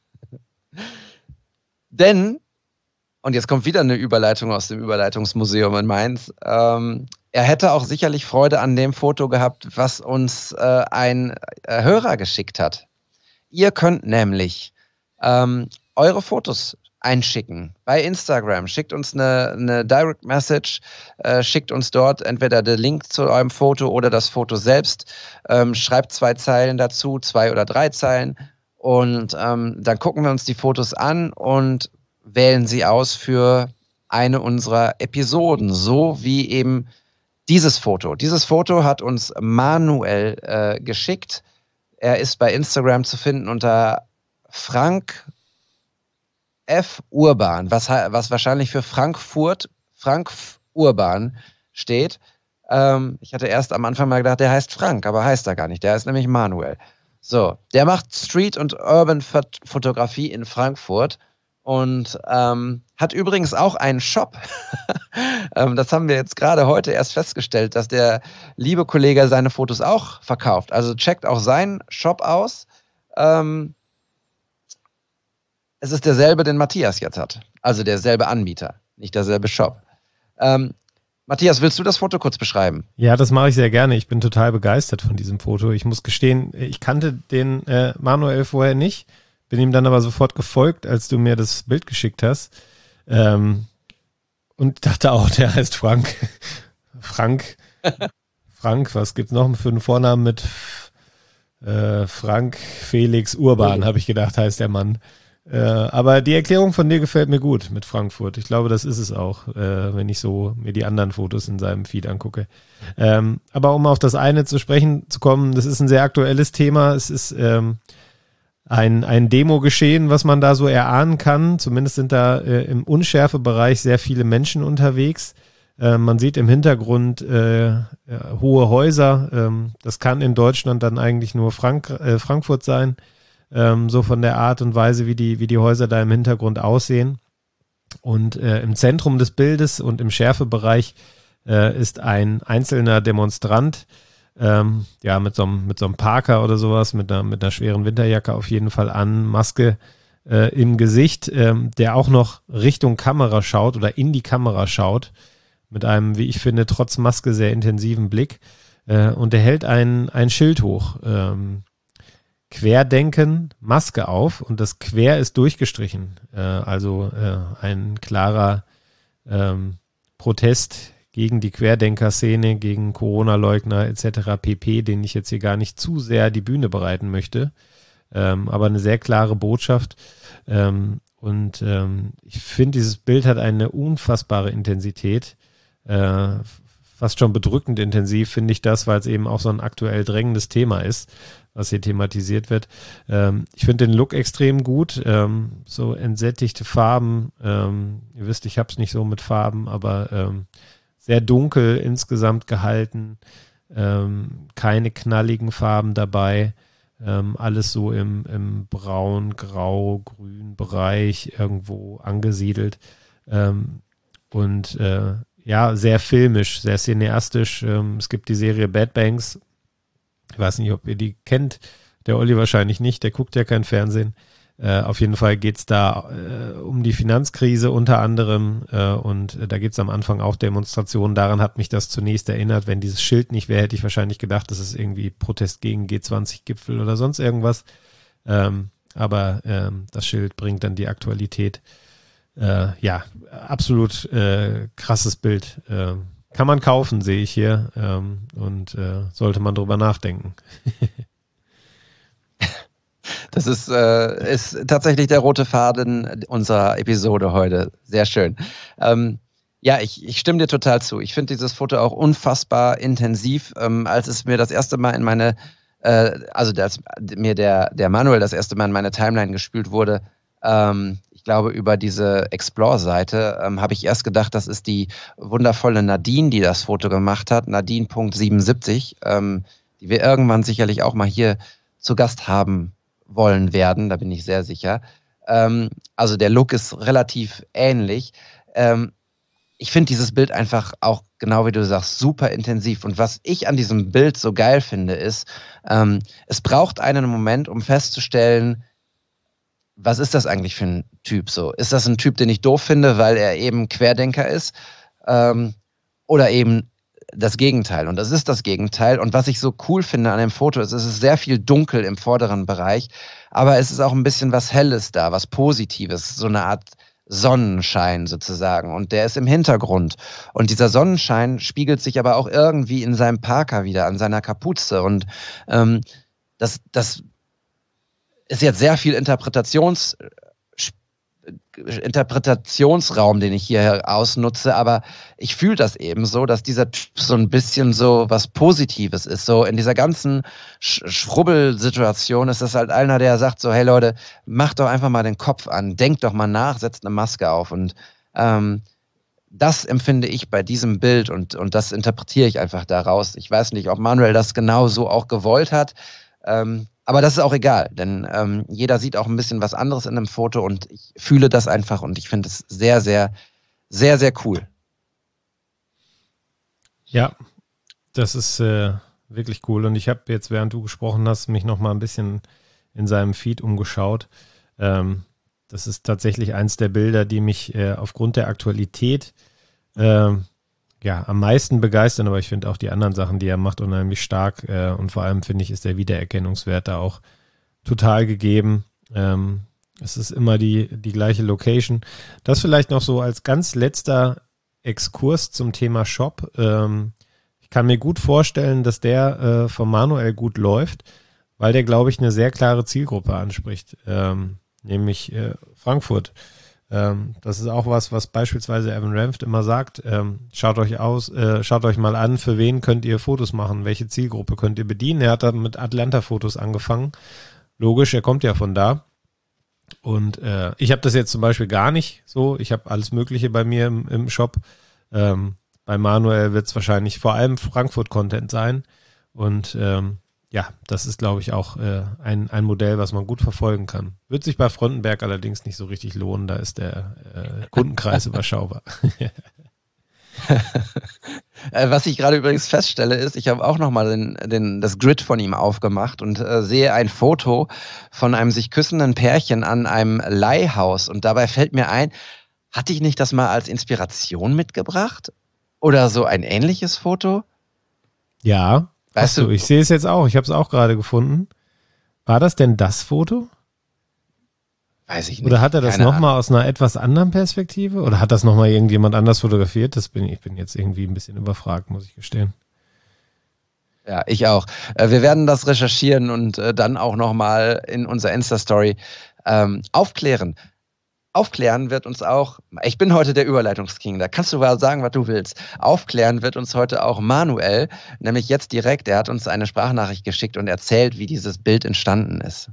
Denn, und jetzt kommt wieder eine Überleitung aus dem Überleitungsmuseum in Mainz, ähm, er hätte auch sicherlich Freude an dem Foto gehabt, was uns äh, ein äh, Hörer geschickt hat. Ihr könnt nämlich ähm, eure Fotos einschicken bei Instagram. Schickt uns eine, eine Direct Message, äh, schickt uns dort entweder den Link zu eurem Foto oder das Foto selbst. Ähm, schreibt zwei Zeilen dazu, zwei oder drei Zeilen und ähm, dann gucken wir uns die Fotos an und wählen sie aus für eine unserer Episoden, so wie eben dieses Foto. Dieses Foto hat uns Manuel äh, geschickt. Er ist bei Instagram zu finden unter Frank F. Urban, was, was wahrscheinlich für Frankfurt, Frank Urban steht. Ähm, ich hatte erst am Anfang mal gedacht, der heißt Frank, aber heißt er gar nicht. Der heißt nämlich Manuel. So, der macht Street- und Urban-Fotografie in Frankfurt und ähm, hat übrigens auch einen Shop. ähm, das haben wir jetzt gerade heute erst festgestellt, dass der liebe Kollege seine Fotos auch verkauft. Also checkt auch seinen Shop aus. Ähm, es ist derselbe, den Matthias jetzt hat. Also derselbe Anbieter, nicht derselbe Shop. Ähm, Matthias, willst du das Foto kurz beschreiben? Ja, das mache ich sehr gerne. Ich bin total begeistert von diesem Foto. Ich muss gestehen, ich kannte den äh, Manuel vorher nicht, bin ihm dann aber sofort gefolgt, als du mir das Bild geschickt hast. Ähm, und dachte auch, der heißt Frank. Frank. Frank, was gibt's noch für einen Vornamen mit äh, Frank Felix Urban, habe ich gedacht, heißt der Mann. Äh, aber die Erklärung von dir gefällt mir gut mit Frankfurt. Ich glaube, das ist es auch, äh, wenn ich so mir die anderen Fotos in seinem Feed angucke. Ähm, aber um auf das eine zu sprechen zu kommen, das ist ein sehr aktuelles Thema. Es ist ähm, ein, ein Demo-Geschehen, was man da so erahnen kann. Zumindest sind da äh, im Unschärfebereich sehr viele Menschen unterwegs. Äh, man sieht im Hintergrund äh, ja, hohe Häuser. Ähm, das kann in Deutschland dann eigentlich nur Frank äh, Frankfurt sein. Ähm, so von der Art und Weise, wie die, wie die Häuser da im Hintergrund aussehen. Und äh, im Zentrum des Bildes und im Schärfebereich äh, ist ein einzelner Demonstrant, ähm, ja, mit so einem, mit so einem Parker oder sowas, mit einer, mit einer schweren Winterjacke auf jeden Fall an, Maske äh, im Gesicht, ähm, der auch noch Richtung Kamera schaut oder in die Kamera schaut, mit einem, wie ich finde, trotz Maske sehr intensiven Blick. Äh, und er hält ein, ein Schild hoch, ähm, Querdenken, Maske auf, und das Quer ist durchgestrichen. Äh, also äh, ein klarer ähm, Protest gegen die Querdenker-Szene, gegen Corona-Leugner et cetera pp., den ich jetzt hier gar nicht zu sehr die Bühne bereiten möchte. Ähm, aber eine sehr klare Botschaft. Ähm, und ähm, ich finde, dieses Bild hat eine unfassbare Intensität. Äh, fast schon bedrückend intensiv finde ich das, weil es eben auch so ein aktuell drängendes Thema ist, was hier thematisiert wird. Ähm, ich finde den Look extrem gut, ähm, so entsättigte Farben, ähm, ihr wisst, ich habe es nicht so mit Farben, aber ähm, sehr dunkel insgesamt gehalten, ähm, keine knalligen Farben dabei, ähm, alles so im, im braun, grau, grün Bereich irgendwo angesiedelt, ähm, und äh, ja, sehr filmisch, sehr cineastisch. Ähm, es gibt die Serie Bad Banks. Ich weiß nicht, ob ihr die kennt. Der Olli wahrscheinlich nicht, der guckt ja kein Fernsehen. Äh, auf jeden Fall geht's da äh, um die Finanzkrise unter anderem, äh, und äh, da gibt's am Anfang auch Demonstrationen. Daran hat mich das zunächst erinnert. Wenn dieses Schild nicht wäre, hätte ich wahrscheinlich gedacht, das ist irgendwie Protest gegen G zwanzig Gipfel oder sonst irgendwas. Ähm, aber ähm, das Schild bringt dann die Aktualität. Äh, ja, absolut äh, krasses Bild. Äh, kann man kaufen, sehe ich hier, ähm, und äh, sollte man drüber nachdenken. Das ist, äh, ist tatsächlich der rote Faden unserer Episode heute. Sehr schön. Ähm, ja, ich, ich stimme dir total zu. Ich finde dieses Foto auch unfassbar intensiv. Ähm, als es mir das erste Mal in meine, äh, also dass mir der, der Manuel das erste Mal in meine Timeline gespült wurde, ähm, ich glaube über diese Explore-Seite, ähm, habe ich erst gedacht, das ist die wundervolle Nadine, die das Foto gemacht hat, Nadine Punkt siebenundsiebzig, ähm, die wir irgendwann sicherlich auch mal hier zu Gast haben wollen werden, da bin ich sehr sicher. Ähm, also der Look ist relativ ähnlich. Ähm, ich finde dieses Bild einfach auch, genau wie du sagst, super intensiv. Und was ich an diesem Bild so geil finde, ist, ähm, es braucht einen Moment, um festzustellen, was ist das eigentlich für ein Typ so? Ist das ein Typ, den ich doof finde, weil er eben Querdenker ist? Ähm, oder eben das Gegenteil? Und das ist das Gegenteil. Und was ich so cool finde an dem Foto ist, es ist sehr viel dunkel im vorderen Bereich, aber es ist auch ein bisschen was Helles da, was Positives, so eine Art Sonnenschein sozusagen. Und der ist im Hintergrund. Und dieser Sonnenschein spiegelt sich aber auch irgendwie in seinem Parker wieder, an seiner Kapuze. Und ähm, das, das ist jetzt sehr viel Interpretations, Interpretationsraum, den ich hier ausnutze, aber ich fühle das eben so, dass dieser Typ so ein bisschen so was Positives ist. So in dieser ganzen Sch- Schrubbelsituation ist das halt einer, der sagt so, hey Leute, macht doch einfach mal den Kopf an, denkt doch mal nach, setzt eine Maske auf. Und ähm, das empfinde ich bei diesem Bild und, und das interpretiere ich einfach daraus. Ich weiß nicht, ob Manuel das genau so auch gewollt hat, ähm, aber das ist auch egal, denn ähm, jeder sieht auch ein bisschen was anderes in einem Foto und ich fühle das einfach und ich finde es sehr, sehr, sehr, sehr cool. Ja, das ist äh, wirklich cool und ich habe jetzt, während du gesprochen hast, mich noch mal ein bisschen in seinem Feed umgeschaut. Ähm, das ist tatsächlich eins der Bilder, die mich äh, aufgrund der Aktualität äh, ja, am meisten begeistern, aber ich finde auch die anderen Sachen, die er macht, unheimlich stark äh, und vor allem finde ich, ist der Wiedererkennungswert da auch total gegeben. Ähm, es ist immer die, die gleiche Location. Das vielleicht noch so als ganz letzter Exkurs zum Thema Shop. Ähm, ich kann mir gut vorstellen, dass der äh, von Manuel gut läuft, weil der, glaube ich, eine sehr klare Zielgruppe anspricht, ähm, nämlich äh, Frankfurt. Ähm, das ist auch was, was beispielsweise Evan Remft immer sagt. Ähm, schaut euch aus, äh, schaut euch mal an, für wen könnt ihr Fotos machen, welche Zielgruppe könnt ihr bedienen. Er hat da mit Atlanta-Fotos angefangen. Logisch, er kommt ja von da. Und äh, ich habe das jetzt zum Beispiel gar nicht so. Ich habe alles Mögliche bei mir im, im Shop. Ähm, bei Manuel wird es wahrscheinlich vor allem Frankfurt-Content sein. Und ähm, ja, das ist, glaube ich, auch äh, ein, ein Modell, was man gut verfolgen kann. Wird sich bei Frontenberg allerdings nicht so richtig lohnen. Da ist der äh, Kundenkreis überschaubar. Was ich gerade übrigens feststelle, ist, ich habe auch nochmal den, den, das Grid von ihm aufgemacht und äh, sehe ein Foto von einem sich küssenden Pärchen an einem Leihhaus. Und dabei fällt mir ein, hatte ich nicht das mal als Inspiration mitgebracht? Oder so ein ähnliches Foto? Ja, weißt du, ich sehe es jetzt auch. Ich habe es auch gerade gefunden. War das denn das Foto? Weiß ich nicht. Oder hat er das nochmal aus einer etwas anderen Perspektive? Oder hat das nochmal irgendjemand anders fotografiert? Das bin ich bin jetzt irgendwie ein bisschen überfragt, muss ich gestehen. Ja, ich auch. Wir werden das recherchieren und dann auch nochmal in unserer Insta-Story ähm, aufklären. Aufklären wird uns auch, ich bin heute der Überleitungsking, da kannst du mal sagen, was du willst. Aufklären wird uns heute auch Manuel, nämlich jetzt direkt. Er hat uns eine Sprachnachricht geschickt und erzählt, wie dieses Bild entstanden ist.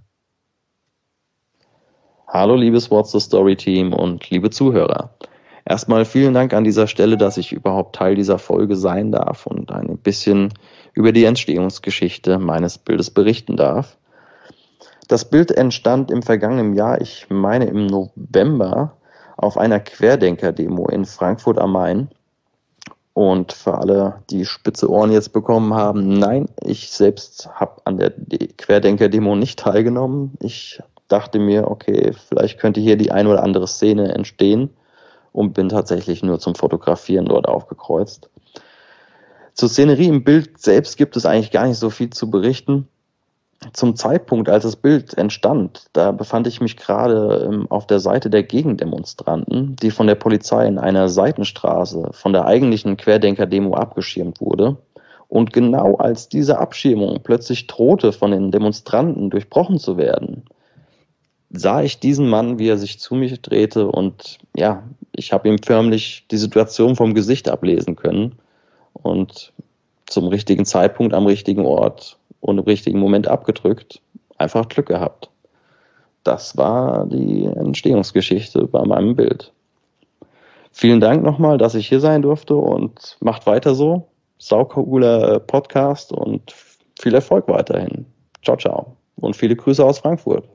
Hallo liebes What's the Story Team und liebe Zuhörer. Erstmal vielen Dank an dieser Stelle, dass ich überhaupt Teil dieser Folge sein darf und ein bisschen über die Entstehungsgeschichte meines Bildes berichten darf. Das Bild entstand im vergangenen Jahr, ich meine im November, auf einer Querdenker-Demo in Frankfurt am Main. Und für alle, die spitze Ohren jetzt bekommen haben, nein, ich selbst habe an der Querdenker-Demo nicht teilgenommen. Ich dachte mir, okay, vielleicht könnte hier die ein oder andere Szene entstehen und bin tatsächlich nur zum Fotografieren dort aufgekreuzt. Zur Szenerie im Bild selbst gibt es eigentlich gar nicht so viel zu berichten. Zum Zeitpunkt, als das Bild entstand, da befand ich mich gerade ähm, auf der Seite der Gegendemonstranten, die von der Polizei in einer Seitenstraße von der eigentlichen Querdenker-Demo abgeschirmt wurde. Und genau als diese Abschirmung plötzlich drohte, von den Demonstranten durchbrochen zu werden, sah ich diesen Mann, wie er sich zu mir drehte und ja, ich habe ihm förmlich die Situation vom Gesicht ablesen können und zum richtigen Zeitpunkt am richtigen Ort und im richtigen Moment abgedrückt, einfach Glück gehabt. Das war die Entstehungsgeschichte bei meinem Bild. Vielen Dank nochmal, dass ich hier sein durfte und macht weiter so. Saucooler Podcast und viel Erfolg weiterhin. Ciao, ciao. Und viele Grüße aus Frankfurt.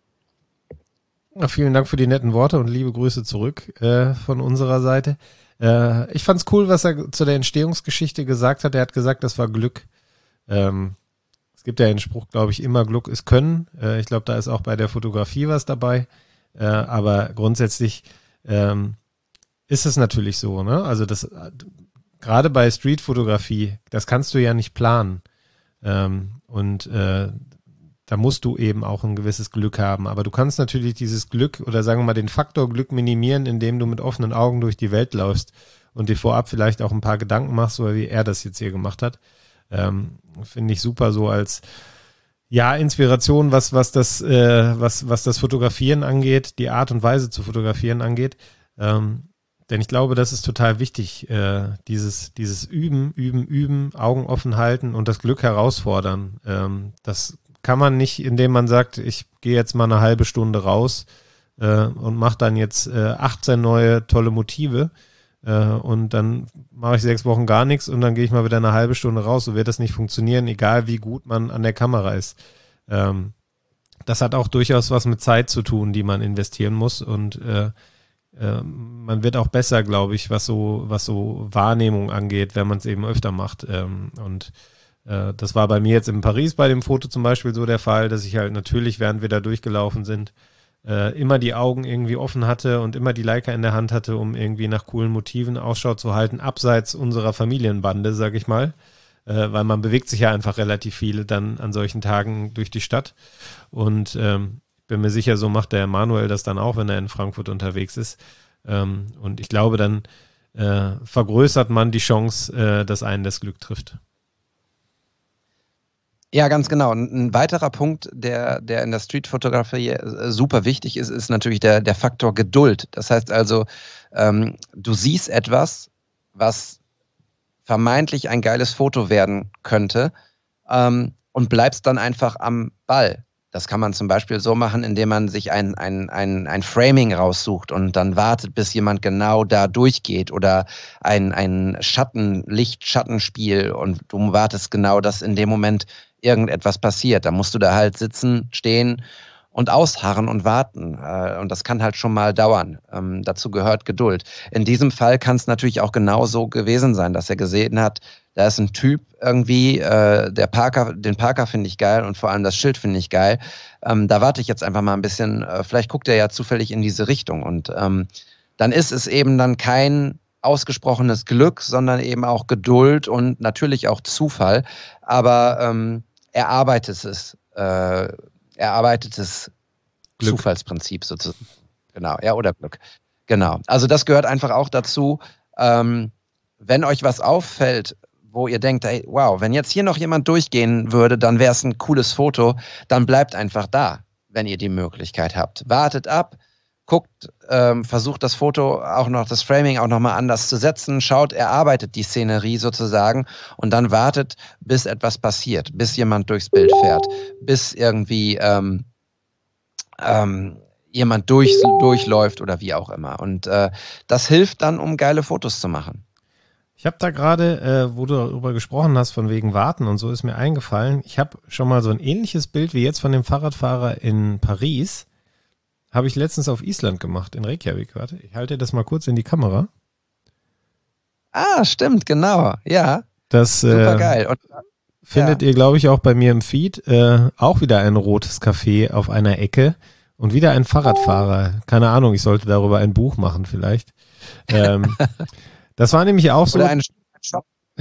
Ja, vielen Dank für die netten Worte und liebe Grüße zurück äh, von unserer Seite. Äh, ich fand's cool, was er zu der Entstehungsgeschichte gesagt hat. Er hat gesagt, das war Glück. Ähm, es gibt ja den Spruch, glaube ich, immer Glück ist Können. Äh, ich glaube, da ist auch bei der Fotografie was dabei. Äh, aber grundsätzlich ähm, ist es natürlich so, ne? Also das gerade bei Streetfotografie, das kannst du ja nicht planen. Ähm, und äh, da musst du eben auch ein gewisses Glück haben. Aber du kannst natürlich dieses Glück oder sagen wir mal den Faktor Glück minimieren, indem du mit offenen Augen durch die Welt läufst und dir vorab vielleicht auch ein paar Gedanken machst, so wie er das jetzt hier gemacht hat. Ähm, finde ich super so als ja Inspiration, was was das äh, was was das Fotografieren angeht, die Art und Weise zu fotografieren angeht. Ähm, denn ich glaube, das ist total wichtig, äh, dieses dieses Üben, Üben, Üben, Augen offen halten und das Glück herausfordern. Ähm, das kann man nicht, indem man sagt, ich gehe jetzt mal eine halbe Stunde raus äh, und mache dann jetzt äh, achtzehn neue tolle Motive äh, und dann mache ich sechs Wochen gar nichts und dann gehe ich mal wieder eine halbe Stunde raus. So wird das nicht funktionieren, egal wie gut man an der Kamera ist. Ähm, das hat auch durchaus was mit Zeit zu tun, die man investieren muss und äh, äh, man wird auch besser, glaube ich, was so was so Wahrnehmung angeht, wenn man es eben öfter macht ähm, und das war bei mir jetzt in Paris bei dem Foto zum Beispiel so der Fall, dass ich halt natürlich, während wir da durchgelaufen sind, äh, immer die Augen irgendwie offen hatte und immer die Leica in der Hand hatte, um irgendwie nach coolen Motiven Ausschau zu halten, abseits unserer Familienbande, sag ich mal. Äh, weil man bewegt sich ja einfach relativ viele dann an solchen Tagen durch die Stadt. Und ähm, bin mir sicher, so macht der Manuel das dann auch, wenn er in Frankfurt unterwegs ist. Ähm, und ich glaube, dann äh, vergrößert man die Chance, äh, dass einen das Glück trifft. Ja, ganz genau. Ein weiterer Punkt, der, der in der Streetfotografie super wichtig ist, ist natürlich der, der Faktor Geduld. Das heißt also, ähm, du siehst etwas, was vermeintlich ein geiles Foto werden könnte, ähm, und bleibst dann einfach am Ball. Das kann man zum Beispiel so machen, indem man sich ein, ein, ein, ein Framing raussucht und dann wartet, bis jemand genau da durchgeht, oder ein, ein Schatten, Licht-Schattenspiel, und du wartest genau, dass in dem Moment irgendetwas passiert. Da musst du da halt sitzen, stehen und ausharren und warten. Und das kann halt schon mal dauern. Ähm, dazu gehört Geduld. In diesem Fall kann es natürlich auch genauso gewesen sein, dass er gesehen hat, da ist ein Typ irgendwie, äh, der Parker, den Parker finde ich geil und vor allem das Schild finde ich geil. Ähm, da warte ich jetzt einfach mal ein bisschen, äh, vielleicht guckt er ja zufällig in diese Richtung. Und ähm, dann ist es eben dann kein ausgesprochenes Glück, sondern eben auch Geduld und natürlich auch Zufall. Aber ähm, erarbeitetes, äh, erarbeitetes Glück. Zufallsprinzip sozusagen. Genau, ja, oder Glück. Genau. Also das gehört einfach auch dazu, ähm, wenn euch was auffällt, wo ihr denkt, hey, wow, wenn jetzt hier noch jemand durchgehen würde, dann wäre es ein cooles Foto, dann bleibt einfach da, wenn ihr die Möglichkeit habt. Wartet ab, guckt, ähm, versucht das Foto auch noch, das Framing auch nochmal anders zu setzen, schaut, erarbeitet die Szenerie sozusagen und dann wartet, bis etwas passiert, bis jemand durchs Bild fährt, bis irgendwie ähm, ähm, jemand durch, durchläuft oder wie auch immer. Und äh, das hilft dann, um geile Fotos zu machen. Ich habe da gerade, äh, wo du darüber gesprochen hast, von wegen Warten und so, ist mir eingefallen, ich habe schon mal so ein ähnliches Bild wie jetzt von dem Fahrradfahrer in Paris, habe ich letztens auf Island gemacht, in Reykjavik. Warte, ich halte das mal kurz in die Kamera. Ah, stimmt, genau, ja. Das super äh, geil. Und, findet ja. ihr, glaube ich, auch bei mir im Feed. Äh, auch wieder ein rotes Café auf einer Ecke und wieder ein Fahrradfahrer. Keine Ahnung, ich sollte darüber ein Buch machen vielleicht. Ähm, das war nämlich auch so. Oder ein Shop.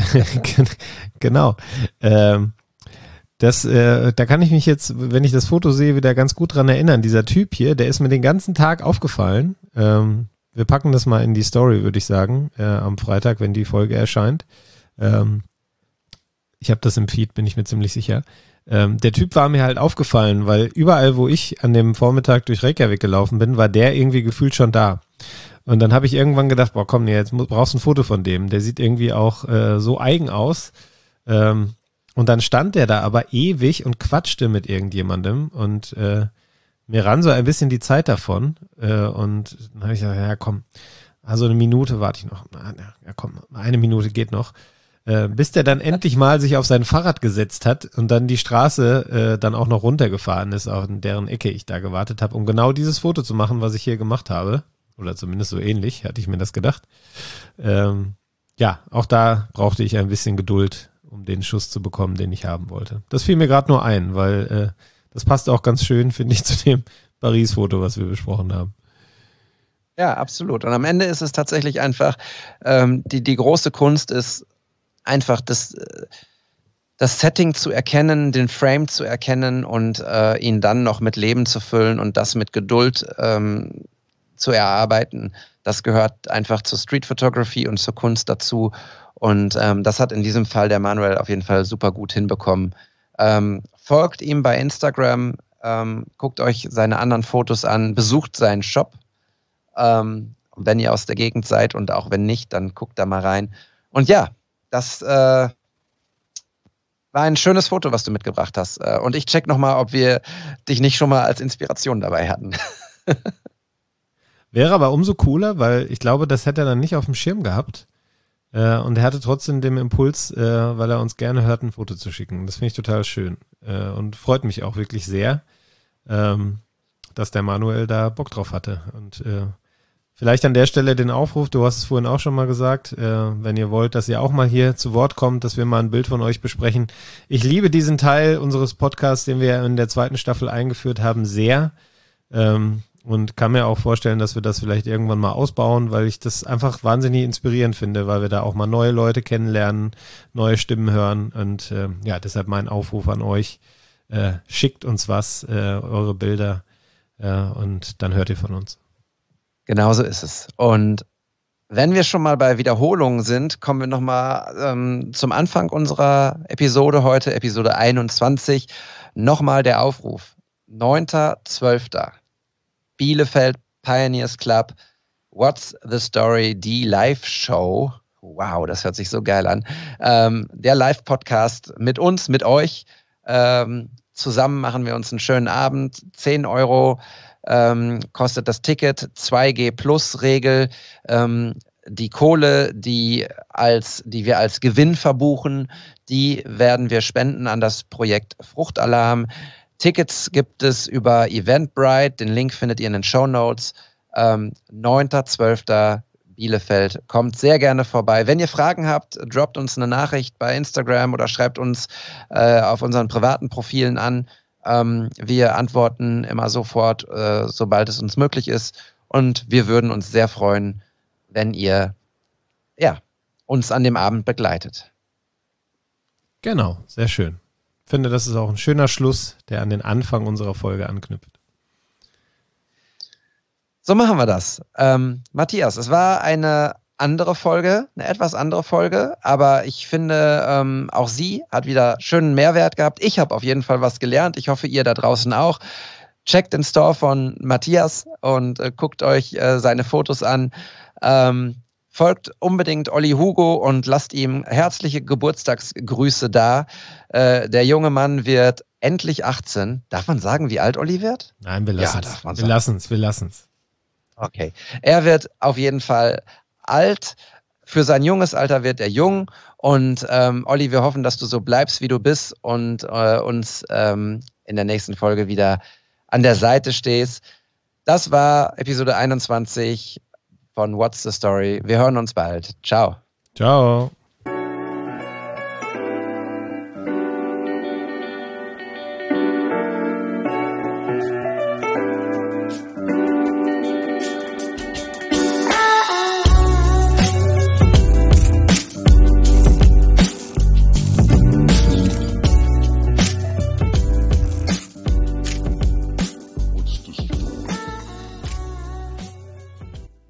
Genau. Ähm, das, äh, da kann ich mich jetzt, wenn ich das Foto sehe, wieder ganz gut dran erinnern. Dieser Typ hier, der ist mir den ganzen Tag aufgefallen. Ähm, wir packen das mal in die Story, würde ich sagen, äh, am Freitag, wenn die Folge erscheint. Ähm, ich habe das im Feed, bin ich mir ziemlich sicher. Ähm, der Typ war mir halt aufgefallen, weil überall, wo ich an dem Vormittag durch Reykjavik gelaufen bin, war der irgendwie gefühlt schon da. Und dann habe ich irgendwann gedacht, boah, komm, jetzt brauchst du ein Foto von dem. Der sieht irgendwie auch äh, so eigen aus. Ähm, und dann stand der da aber ewig und quatschte mit irgendjemandem und äh, mir rann so ein bisschen die Zeit davon. Äh, und dann habe ich gesagt, ja komm, also eine Minute warte ich noch. Ja komm, eine Minute geht noch. Äh, bis der dann endlich mal sich auf sein Fahrrad gesetzt hat und dann die Straße äh, dann auch noch runtergefahren ist, auch in deren Ecke ich da gewartet habe, um genau dieses Foto zu machen, was ich hier gemacht habe. Oder zumindest so ähnlich, hatte ich mir das gedacht. Ähm, ja, auch da brauchte ich ein bisschen Geduld, um den Schuss zu bekommen, den ich haben wollte. Das fiel mir gerade nur ein, weil äh, das passt auch ganz schön, finde ich, zu dem Paris-Foto, was wir besprochen haben. Ja, absolut. Und am Ende ist es tatsächlich einfach, ähm, die, die große Kunst ist einfach das, das Setting zu erkennen, den Frame zu erkennen und äh, ihn dann noch mit Leben zu füllen und das mit Geduld ähm, zu erarbeiten. Das gehört einfach zur Street Photography und zur Kunst dazu. Und ähm, das hat in diesem Fall der Manuel auf jeden Fall super gut hinbekommen. Ähm, folgt ihm bei Instagram, ähm, guckt euch seine anderen Fotos an, besucht seinen Shop. Ähm, wenn ihr aus der Gegend seid und auch wenn nicht, dann guckt da mal rein. Und ja, das äh, war ein schönes Foto, was du mitgebracht hast. Äh, und ich check nochmal, ob wir dich nicht schon mal als Inspiration dabei hatten. Wäre aber umso cooler, weil ich glaube, das hätte er dann nicht auf dem Schirm gehabt. Äh, und er hatte trotzdem den Impuls, äh, weil er uns gerne hört, ein Foto zu schicken. Das finde ich total schön. Äh, und freut mich auch wirklich sehr, ähm, dass der Manuel da Bock drauf hatte. Und äh, vielleicht an der Stelle den Aufruf, du hast es vorhin auch schon mal gesagt, äh, wenn ihr wollt, dass ihr auch mal hier zu Wort kommt, dass wir mal ein Bild von euch besprechen. Ich liebe diesen Teil unseres Podcasts, den wir in der zweiten Staffel eingeführt haben, sehr. Ähm, und kann mir auch vorstellen, dass wir das vielleicht irgendwann mal ausbauen, weil ich das einfach wahnsinnig inspirierend finde, weil wir da auch mal neue Leute kennenlernen, neue Stimmen hören und äh, ja, deshalb mein Aufruf an euch, äh, schickt uns was, äh, eure Bilder äh, und dann hört ihr von uns. Genauso ist es. Und wenn wir schon mal bei Wiederholungen sind, kommen wir nochmal ähm, zum Anfang unserer Episode heute, Episode einundzwanzig, nochmal der Aufruf. neunter zwölfter Bielefeld Pioneers Club, What's the Story, die Live-Show. Wow, das hört sich so geil an. Ähm, der Live-Podcast mit uns, mit euch. Ähm, zusammen machen wir uns einen schönen Abend. zehn Euro ähm, kostet das Ticket, zwei G Plus Regel. Ähm, die Kohle, die, als, die wir als Gewinn verbuchen, die werden wir spenden an das Projekt Fruchtalarm. Tickets gibt es über Eventbrite, den Link findet ihr in den Shownotes. Ähm, neunter zwölfter Bielefeld, kommt sehr gerne vorbei. Wenn ihr Fragen habt, droppt uns eine Nachricht bei Instagram oder schreibt uns äh, auf unseren privaten Profilen an. Ähm, wir antworten immer sofort, äh, sobald es uns möglich ist. Und wir würden uns sehr freuen, wenn ihr ja, uns an dem Abend begleitet. Genau, sehr schön. Ich finde, das ist auch ein schöner Schluss, der an den Anfang unserer Folge anknüpft. So machen wir das. Ähm, Matthias, es war eine andere Folge, eine etwas andere Folge, aber ich finde, ähm, auch sie hat wieder schönen Mehrwert gehabt. Ich habe auf jeden Fall was gelernt. Ich hoffe, ihr da draußen auch. Checkt den Store von Matthias und äh, guckt euch äh, seine Fotos an. Ähm, folgt unbedingt Olli Hugo und lasst ihm herzliche Geburtstagsgrüße da. Äh, der junge Mann wird endlich achtzehn. Darf man sagen, wie alt Olli wird? Nein, wir lassen Ja, darf es. man Wir sagen. lassen es, wir lassen es. Okay. Er wird auf jeden Fall alt. Für sein junges Alter wird er jung. Und ähm, Olli, wir hoffen, dass du so bleibst, wie du bist und äh, uns ähm, in der nächsten Folge wieder an der Seite stehst. Das war Episode einundzwanzig von What's the Story. Wir hören uns bald. Ciao. Ciao.